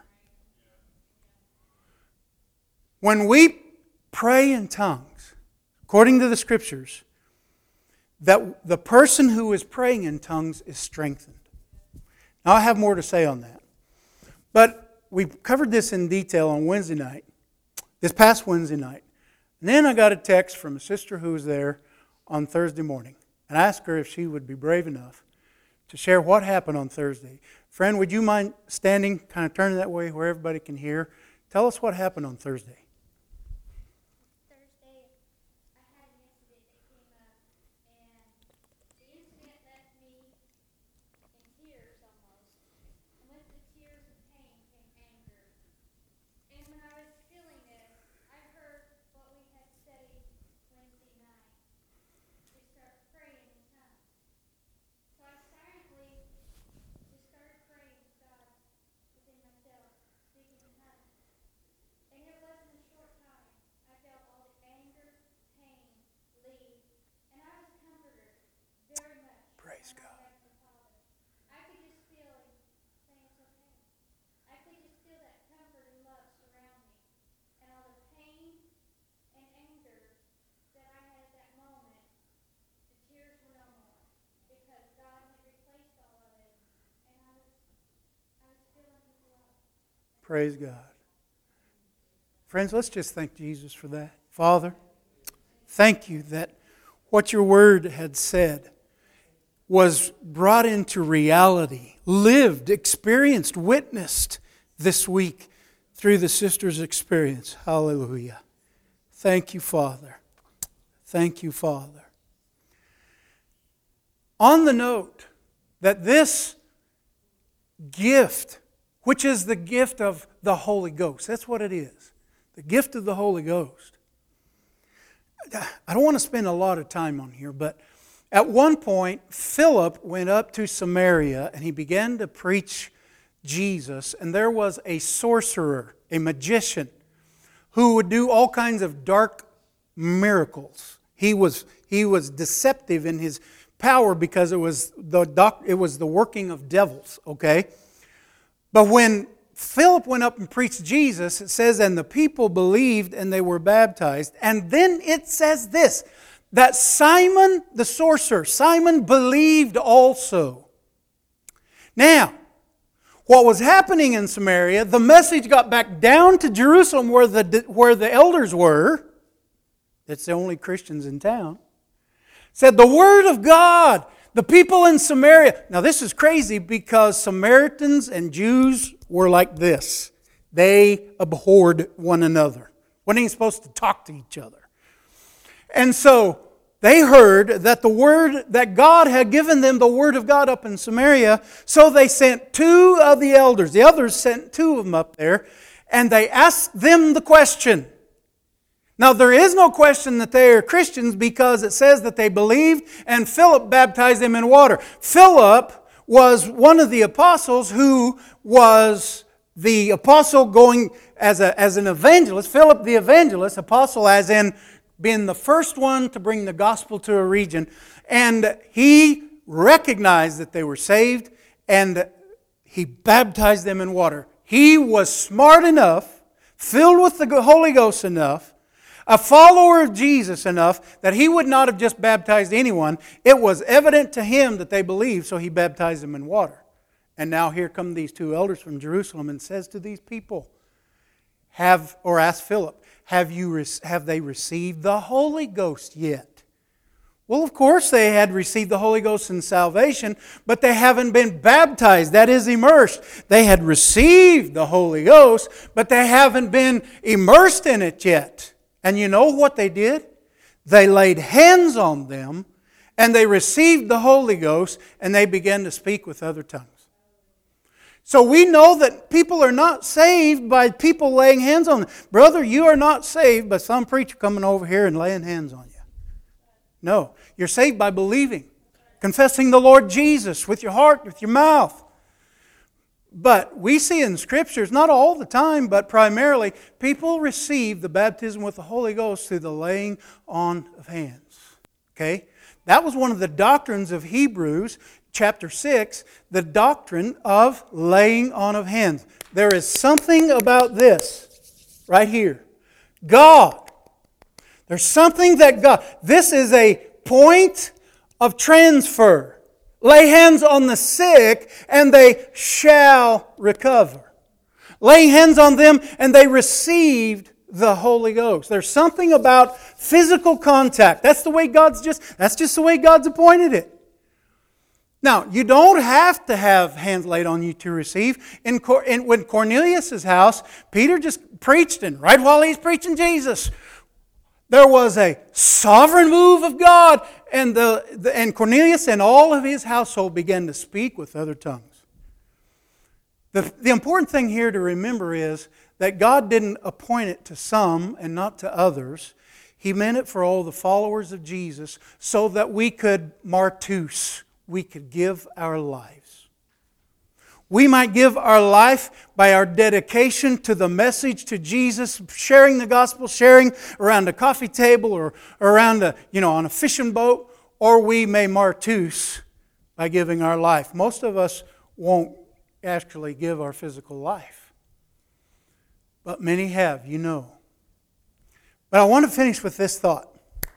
When we pray in tongues, according to the Scriptures, that the person who is praying in tongues is strengthened. Now I have more to say on that. But we covered this in detail on Wednesday night, this past Wednesday night. And then I got a text from a sister who was there on Thursday morning. And I asked her if she would be brave enough to share what happened on Thursday. Friend, would you mind standing, kind of turning that way where everybody can hear? Tell us what happened on Thursday. Praise God. I could just feel Him saying it's okay. I could just feel that comfort and love surround me. And all the pain and anger that I had at that moment, the tears were no more. Because God had replaced all of it. And I was feeling His love. Praise God. Friends, let's just thank Jesus for that. Father, thank You that what Your Word had said was brought into reality, lived, experienced, witnessed this week through the sister's experience. Hallelujah. Thank You, Father. Thank You, Father. On the note that this gift, which is the gift of the Holy Ghost, that's what it is, the gift of the Holy Ghost. I don't want to spend a lot of time on here, but at one point, Philip went up to Samaria and he began to preach Jesus. And there was a sorcerer, a magician, who would do all kinds of dark miracles. He was deceptive in his power because it was the working of devils, okay? But when Philip went up and preached Jesus, it says, and the people believed and they were baptized. And then it says this, that Simon the sorcerer, Simon believed also. Now, what was happening in Samaria, the message got back down to Jerusalem where the elders were. It's the only Christians in town. Said the Word of God, the people in Samaria. Now this is crazy because Samaritans and Jews were like this. They abhorred one another. Wasn't even supposed to talk to each other. And so they heard that the word, that God had given them the word of God up in Samaria, so they sent two of the elders. The others sent two of them up there, and they asked them the question. Now, there is no question that they are Christians because it says that they believed, and Philip baptized them in water. Philip was one of the apostles who was the apostle going as an evangelist. Philip the evangelist, apostle as in being the first one to bring the gospel to a region. And he recognized that they were saved, and he baptized them in water. He was smart enough, filled with the Holy Ghost enough, a follower of Jesus enough that he would not have just baptized anyone. It was evident to him that they believed, so he baptized them in water. And now here come these two elders from Jerusalem and says to these people, ask Philip, have they received the Holy Ghost yet? Well, of course they had received the Holy Ghost in salvation, but they haven't been baptized, that is immersed. They had received the Holy Ghost, but they haven't been immersed in it yet. And you know what they did? They laid hands on them, and they received the Holy Ghost, and they began to speak with other tongues. So we know that people are not saved by people laying hands on them. Brother, you are not saved by some preacher coming over here and laying hands on you. No, you're saved by believing, confessing the Lord Jesus with your heart, with your mouth. But we see in Scriptures, not all the time, but primarily, people receive the baptism with the Holy Ghost through the laying on of hands. Okay? That was one of the doctrines of Hebrews chapter 6, the doctrine of laying on of hands. There is something about this right here. God. There's something that God... This is a point of transfer. Lay hands on the sick, and they shall recover. Lay hands on them, and they received the Holy Ghost. There's something about physical contact. That's just the way God's appointed it. Now, you don't have to have hands laid on you to receive. When Cornelius' house, Peter just preached, and right while he's preaching Jesus, there was a sovereign move of God, and Cornelius and all of his household began to speak with other tongues. The important thing here to remember is that God didn't appoint it to some and not to others. He meant it for all the followers of Jesus so that we could martus, we could give our lives. We might give our life by our dedication to the message, to Jesus, sharing the gospel, sharing around a coffee table or around on a fishing boat, or we may martus by giving our life. Most of us won't actually give our physical life, but many have, you know. But I want to finish with this thought.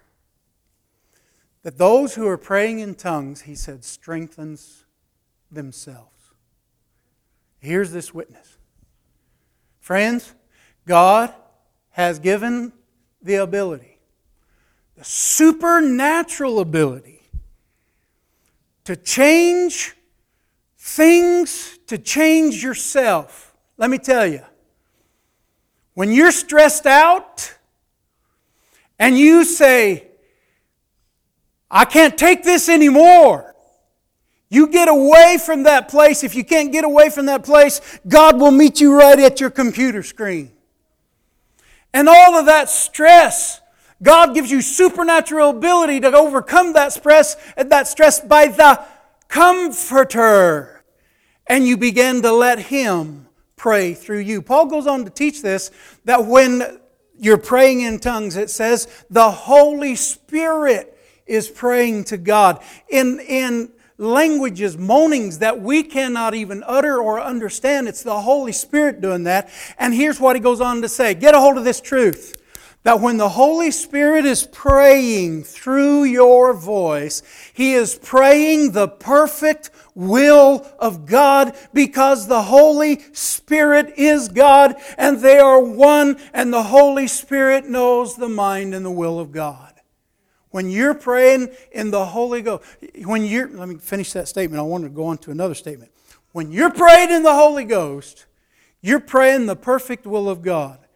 That those who are praying in tongues, he said, strengthens themselves. Here's this witness. Friends, God has given the ability, the supernatural ability, to change things, to change yourself. Let me tell you, when you're stressed out and you say, I can't take this anymore. You get away from that place. If you can't get away from that place, God will meet you right at your computer screen. And all of that stress, God gives you supernatural ability to overcome that stress by the Comforter. And you begin to let Him pray through you. Paul goes on to teach this, that when you're praying in tongues, it says the Holy Spirit is praying to God in languages, moanings that we cannot even utter or understand. It's the Holy Spirit doing that. And here's what he goes on to say. Get a hold of this truth. That when the Holy Spirit is praying through your voice, He is praying the perfect will of God, because the Holy Spirit is God and they are one, and the Holy Spirit knows the mind and the will of God. When you're praying in the Holy Ghost, let me finish that statement. I want to go on to another statement. When you're praying in the Holy Ghost, you're praying the perfect will of God.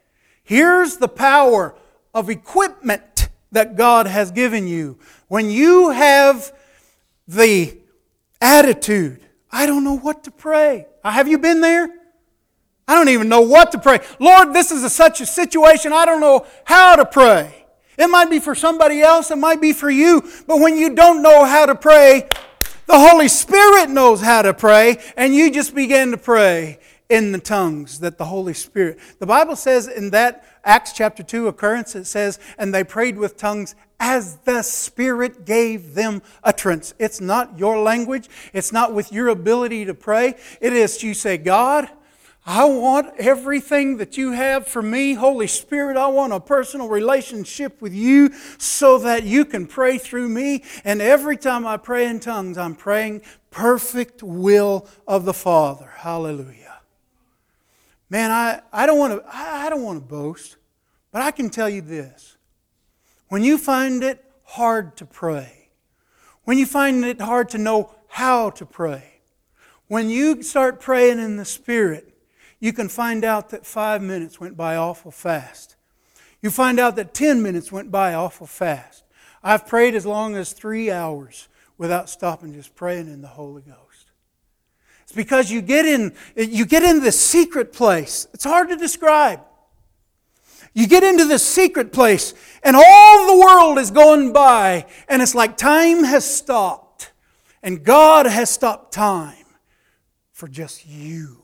Here's the power of equipment that God has given you. When you have the attitude, I don't know what to pray. Have you been there? I don't even know what to pray. Lord, this is such a situation, I don't know how to pray. It might be for somebody else, it might be for you. But when you don't know how to pray, the Holy Spirit knows how to pray, and you just begin to pray in the tongues that the Holy Spirit. The Bible says in that Acts chapter 2 occurrence, it says, and they prayed with tongues as the Spirit gave them utterance. It's not your language. It's not with your ability to pray. It is you say, God, I want everything that you have for me. Holy Spirit, I want a personal relationship with you so that you can pray through me. And every time I pray in tongues, I'm praying perfect will of the Father. Hallelujah. Man, I don't want to boast, but I can tell you this. When you find it hard to pray, when you find it hard to know how to pray, when you start praying in the Spirit, you can find out that 5 minutes went by awful fast. You find out that 10 minutes went by awful fast. I've prayed as long as 3 hours without stopping, just praying in the Holy Ghost. It's because you get in this secret place. It's hard to describe. You get into this secret place and all the world is going by and it's like time has stopped and God has stopped time for just you.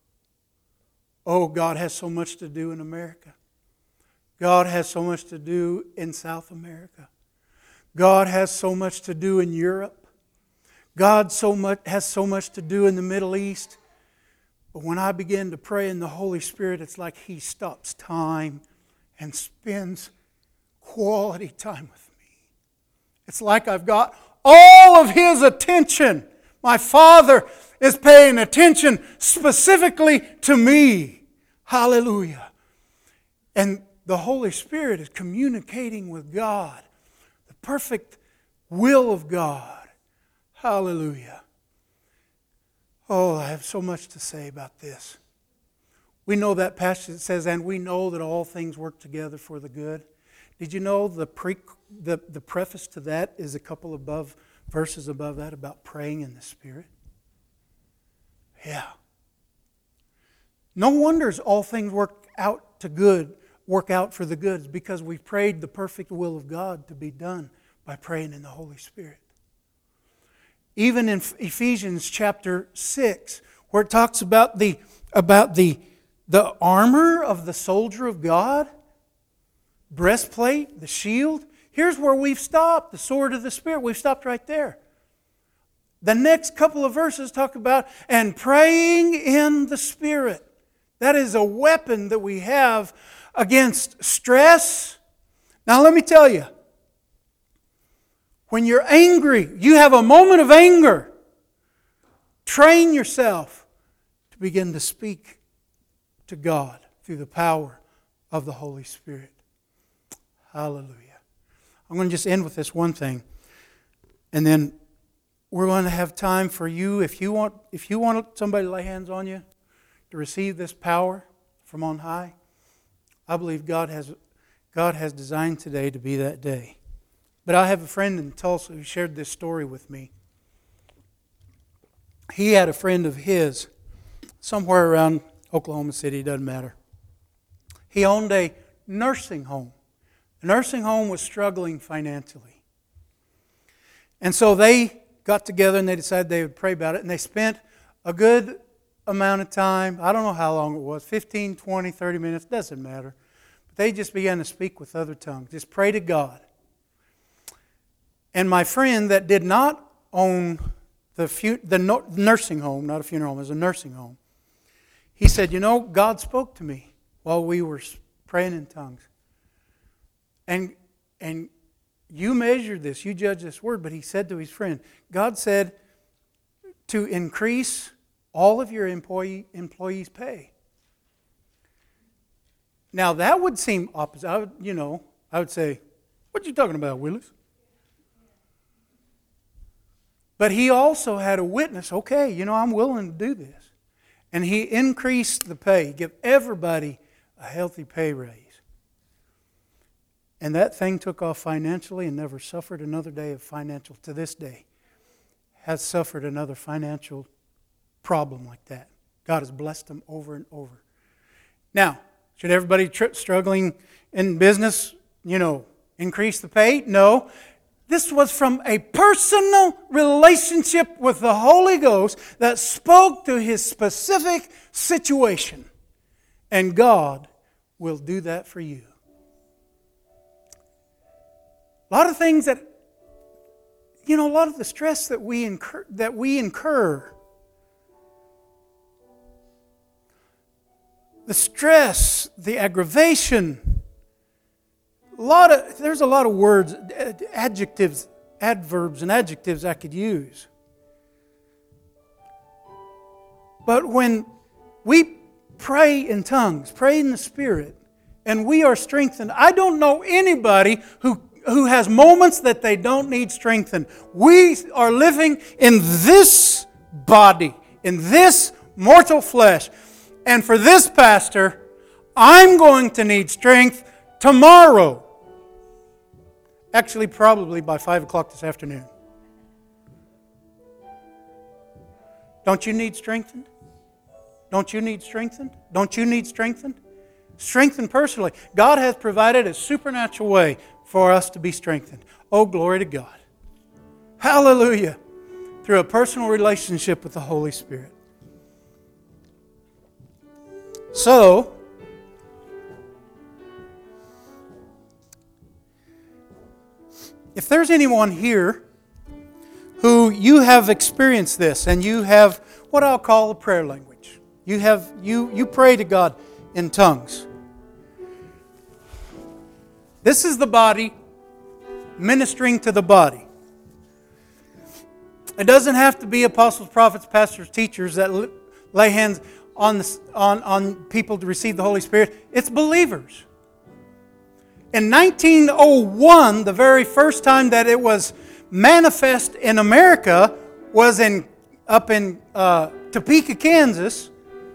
Oh, God has so much to do in America. God has so much to do in South America. God has so much to do in Europe. God has so much to do in the Middle East. But when I begin to pray in the Holy Spirit, it's like He stops time and spends quality time with me. It's like I've got all of His attention. My Father is paying attention specifically to me. Hallelujah. And the Holy Spirit is communicating with God. The perfect will of God. Hallelujah. Oh, I have so much to say about this. We know that passage that says, and we know that all things work together for the good. Did you know the preface to that is a couple above verses above that about praying in the Spirit? Yeah. No wonder all things work out for the good. It's because we prayed the perfect will of God to be done by praying in the Holy Spirit. Even in Ephesians chapter 6, where it talks about the armor of the soldier of God, breastplate, the shield. Here's where we've stopped, the sword of the Spirit. We've stopped right there. The next couple of verses talk about, and praying in the Spirit. That is a weapon that we have against stress. Now let me tell you, when you're angry, you have a moment of anger, train yourself to begin to speak to God through the power of the Holy Spirit. Hallelujah. I'm going to just end with this one thing, and then we're going to have time for you. If you want somebody to lay hands on you to receive this power from on high, I believe God has designed today to be that day. But I have a friend in Tulsa who shared this story with me. He had a friend of his somewhere around Oklahoma City, doesn't matter. He owned a nursing home. The nursing home was struggling financially. And so they got together and they decided they would pray about it, and they spent a good amount of time, I don't know how long it was, 15, 20, 30 minutes, doesn't matter. But they just began to speak with other tongues, just pray to God. And my friend that did not own the nursing home, not a funeral home, it was a nursing home, he said, God spoke to me while we were praying in tongues. And you measure this, you judge this word, but he said to his friend, God said to increase all of your employees' pay. Now that would seem opposite. I would say, what are you talking about, Willis? But he also had a witness, okay, I'm willing to do this. And he increased the pay, give everybody a healthy pay raise. And that thing took off financially and never suffered another day of financial, to this day, has suffered another financial problem like that. God has blessed them over and over. Now, should everybody struggling in business, increase the pay? No. This was from a personal relationship with the Holy Ghost that spoke to his specific situation. And God will do that for you. A lot of things that, a lot of the stress that we incur, the stress, the aggravation, there's a lot of words, adjectives, adverbs and adjectives I could use. But when we pray in tongues, pray in the Spirit, and we are strengthened, I don't know anybody who has moments that they don't need strengthened. We are living in this body, in this mortal flesh. And for this pastor, I'm going to need strength tomorrow. Actually, probably by 5 o'clock this afternoon. Don't you need strengthened? Don't you need strengthened? Don't you need strengthened? Strengthened personally. God has provided a supernatural way for us to be strengthened. Oh, glory to God. Hallelujah. Through a personal relationship with the Holy Spirit. So, if there's anyone here who you have experienced this and you have what I'll call a prayer language. You pray to God in tongues. This is the body ministering to the body. It doesn't have to be apostles, prophets, pastors, teachers that lay hands on people to receive the Holy Spirit. It's believers. In 1901, the very first time that it was manifest in America was up in Topeka, Kansas,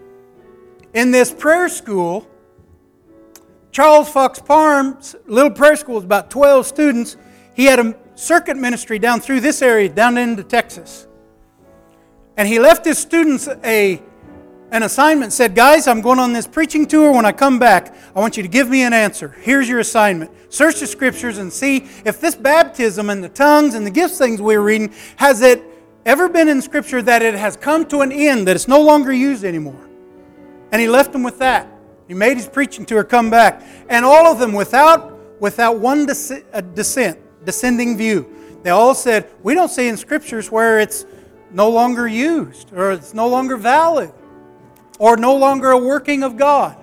in this prayer school. Charles Fox Parham's little prayer school was about 12 students. He had a circuit ministry down through this area, down into Texas. And he left his students an assignment, said, guys, I'm going on this preaching tour. When I come back, I want you to give me an answer. Here's your assignment. Search the Scriptures and see if this baptism and the tongues and the gifts things we're reading, has it ever been in Scripture that it has come to an end, that it's no longer used anymore? And he left them with that. He made his preaching tour come back. And all of them, without one descending view, they all said, we don't see in Scriptures where it's no longer used, or it's no longer valid, or no longer a working of God.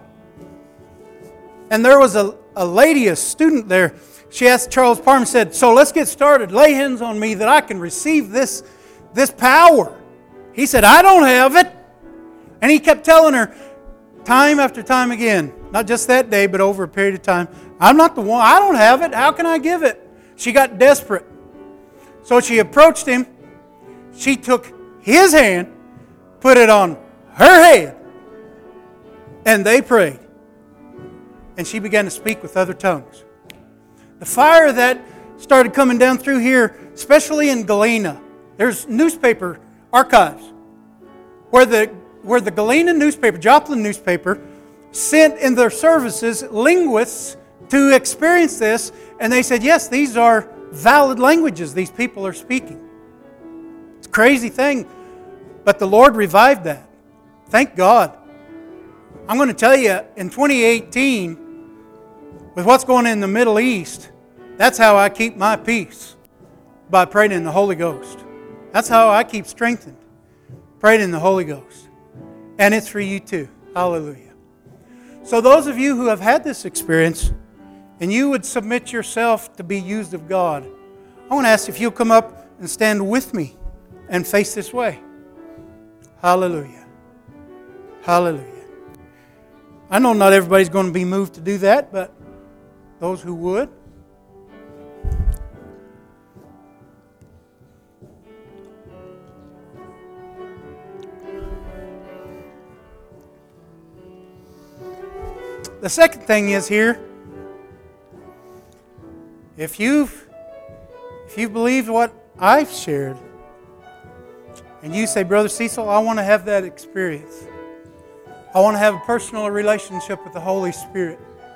And there was a lady, a student there, she asked Charles Parham, said, so let's get started. Lay hands on me that I can receive this power. He said, I don't have it. And he kept telling her, time after time again, not just that day, but over a period of time, I'm not the one, I don't have it, how can I give it? She got desperate. So she approached him, she took his hand, put it on her head, and they prayed. And she began to speak with other tongues. The fire that started coming down through here, especially in Galena, there's newspaper archives where the Galena newspaper, Joplin newspaper, sent in their services linguists to experience this, and they said, yes, these are valid languages these people are speaking. It's a crazy thing, but the Lord revived that. Thank God. I'm going to tell you, in 2018, with what's going on in the Middle East, that's how I keep my peace, by praying in the Holy Ghost. That's how I keep strengthened, praying in the Holy Ghost. And it's for you too. Hallelujah. So those of you who have had this experience, and you would submit yourself to be used of God, I want to ask if you'll come up and stand with me and face this way. Hallelujah. Hallelujah. I know not everybody's going to be moved to do that, but those who would. The second thing is here, If you've believed what I've shared, and you say, Brother Cecil, I want to have that experience. I want to have a personal relationship with the Holy Spirit.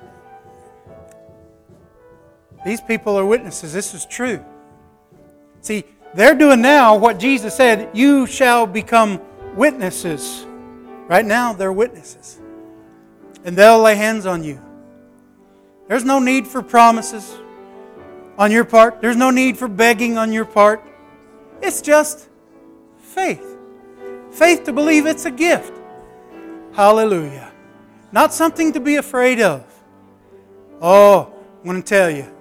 These people are witnesses. This is true. See, they're doing now what Jesus said, you shall become witnesses. Right now, they're witnesses. And they'll lay hands on you. There's no need for promises on your part. There's no need for begging on your part. It's just faith. Faith to believe it's a gift. Hallelujah. Not something to be afraid of. Oh, I'm going to tell you.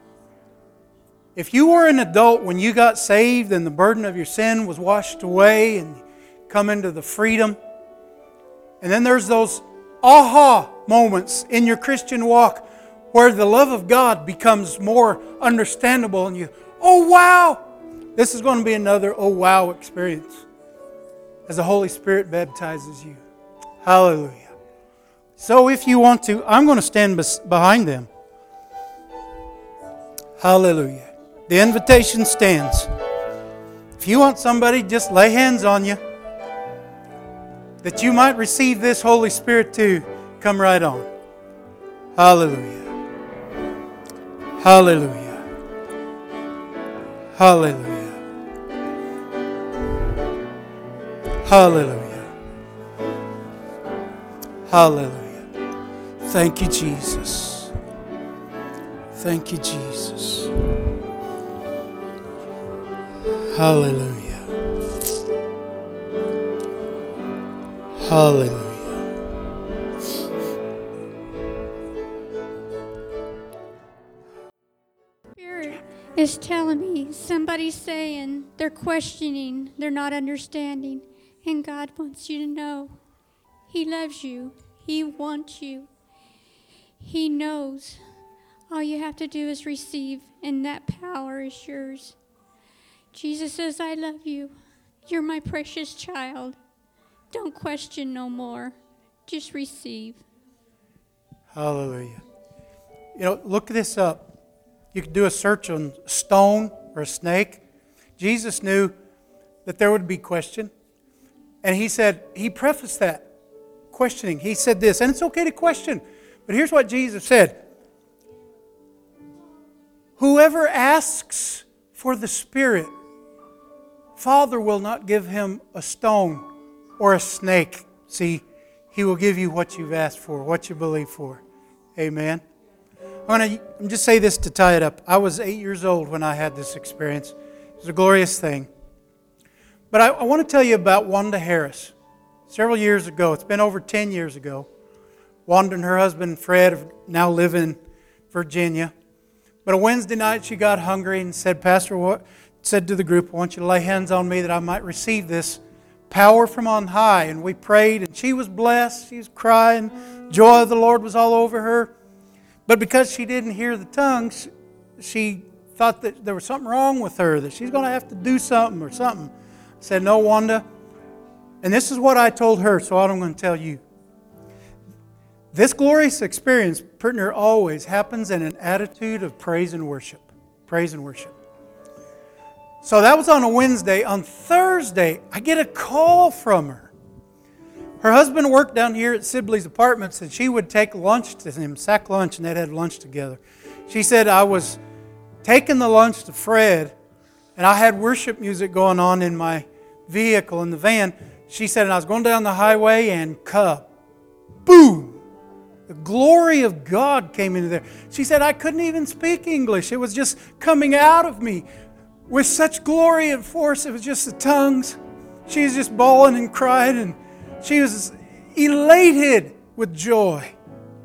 If you were an adult when you got saved and the burden of your sin was washed away and you come into the freedom, and then there's those aha moments in your Christian walk where the love of God becomes more understandable and you, oh wow! This is going to be another oh wow experience as the Holy Spirit baptizes you. Hallelujah. So if you want to, I'm going to stand behind them. Hallelujah. The invitation stands. If you want somebody, just lay hands on you that you might receive this Holy Spirit too. Come right on. Hallelujah. Hallelujah. Hallelujah. Hallelujah. Hallelujah. Thank you, Jesus. Thank you, Jesus. Hallelujah. Hallelujah. Spirit is telling me, somebody's saying, they're questioning, they're not understanding. And God wants you to know He loves you. He wants you. He knows. All you have to do is receive, and that power is yours. Jesus says, I love you. You're my precious child. Don't question no more. Just receive. Hallelujah. You know, look this up. You could do a search on stone or a snake. Jesus knew that there would be question. And He said, He prefaced that questioning. He said this, and it's okay to question. But here's what Jesus said. Whoever asks for the Spirit, Father will not give him a stone or a snake. See, He will give you what you've asked for, what you believe for. Amen. I'm just say this to tie it up. I was 8 years old when I had this experience. It was a glorious thing. But I want to tell you about Wanda Harris. Several years ago, it's been over 10 years ago, Wanda and her husband Fred now live in Virginia. But a Wednesday night she got hungry and said, Pastor, said to the group, I want you to lay hands on me that I might receive this power from on high. And we prayed, and she was blessed. She was crying. Joy of the Lord was all over her. But because she didn't hear the tongues, she thought that there was something wrong with her, that she's going to have to do something or something. I said, no, Wanda. And this is what I told her, so I'm going to tell you. This glorious experience, pretty near always, happens in an attitude of praise and worship. Praise and worship. So that was on a Wednesday. On Thursday, I get a call from her. Her husband worked down here at Sibley's Apartments, and she would take lunch to him, sack lunch, and they'd had lunch together. She said, I was taking the lunch to Fred, and I had worship music going on in my vehicle, in the van. She said, and I was going down the highway, and boom! The glory of God came into there. She said, I couldn't even speak English. It was just coming out of me with such glory and force. It was just the tongues. She was just bawling and crying, and she was elated with joy.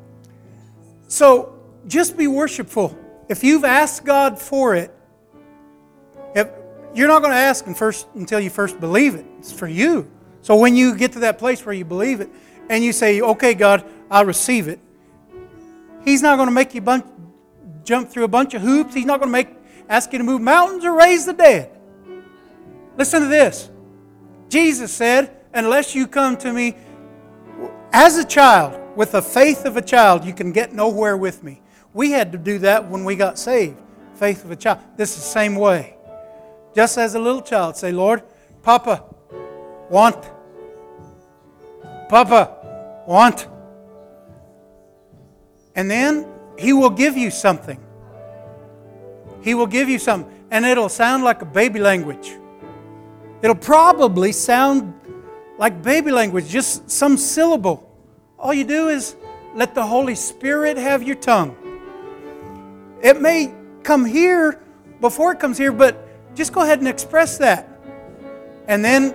So just be worshipful. If you've asked God for it, you're not going to ask Him first until you first believe it. It's for you. So when you get to that place where you believe it, and you say, okay, God, I receive it, He's not going to make you jump through a bunch of hoops. He's not going to ask you to move mountains or raise the dead. Listen to this. Jesus said, unless you come to me as a child, with the faith of a child, you can get nowhere with me. We had to do that when we got saved. faith of a child. This is the same way. Just as a little child, say, Lord, Papa, want. Papa, want. And then He will give you something. He will give you something. And it'll sound like a baby language. It'll probably sound like baby language, just some syllable. All you do is let the Holy Spirit have your tongue. It may come here before it comes here, but just go ahead and express that. And then,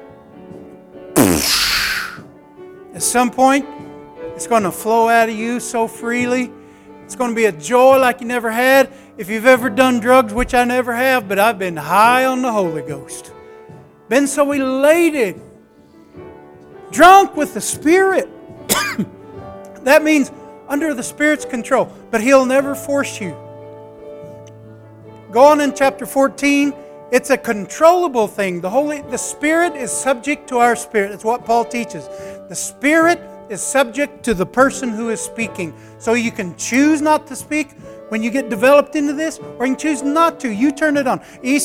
at some point, it's going to flow out of you so freely. It's going to be a joy like you never had. If you've ever done drugs, which I never have, but I've been high on the Holy Ghost. Been so elated. Drunk with the Spirit. That means under the Spirit's control. But He'll never force you. Go on in chapter 14. It's a controllable thing. The Spirit is subject to our spirit. That's what Paul teaches. The Spirit is subject to the person who is speaking. So you can choose not to speak when you get developed into this, or you can choose not to. You turn it on.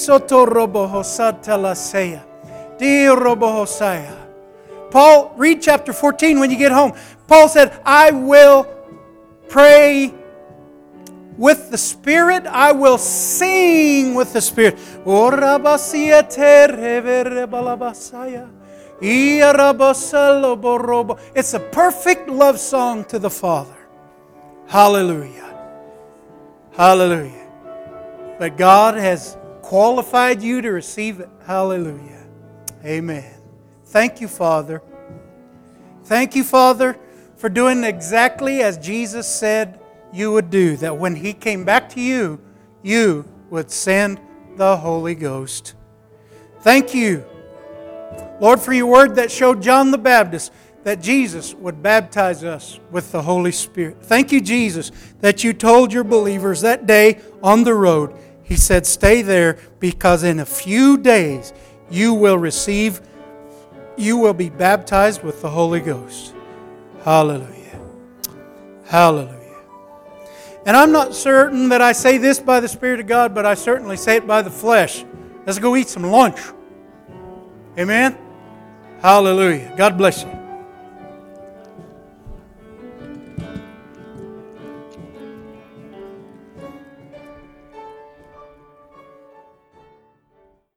Paul, read chapter 14 when you get home. Paul said, I will pray with the Spirit. I will sing with the Spirit. It's a perfect love song to the Father. Hallelujah. Hallelujah. But God has qualified you to receive it. Hallelujah. Amen. Thank you, Father. Thank you, Father, for doing exactly as Jesus said you would do. That when He came back to you, you would send the Holy Ghost. Thank you, Lord, for your word that showed John the Baptist that Jesus would baptize us with the Holy Spirit. Thank you, Jesus, that you told your believers that day on the road. He said, stay there because in a few days you will be baptized with the Holy Ghost. Hallelujah. Hallelujah. And I'm not certain that I say this by the Spirit of God, but I certainly say it by the flesh. Let's go eat some lunch. Amen? Hallelujah. God bless you.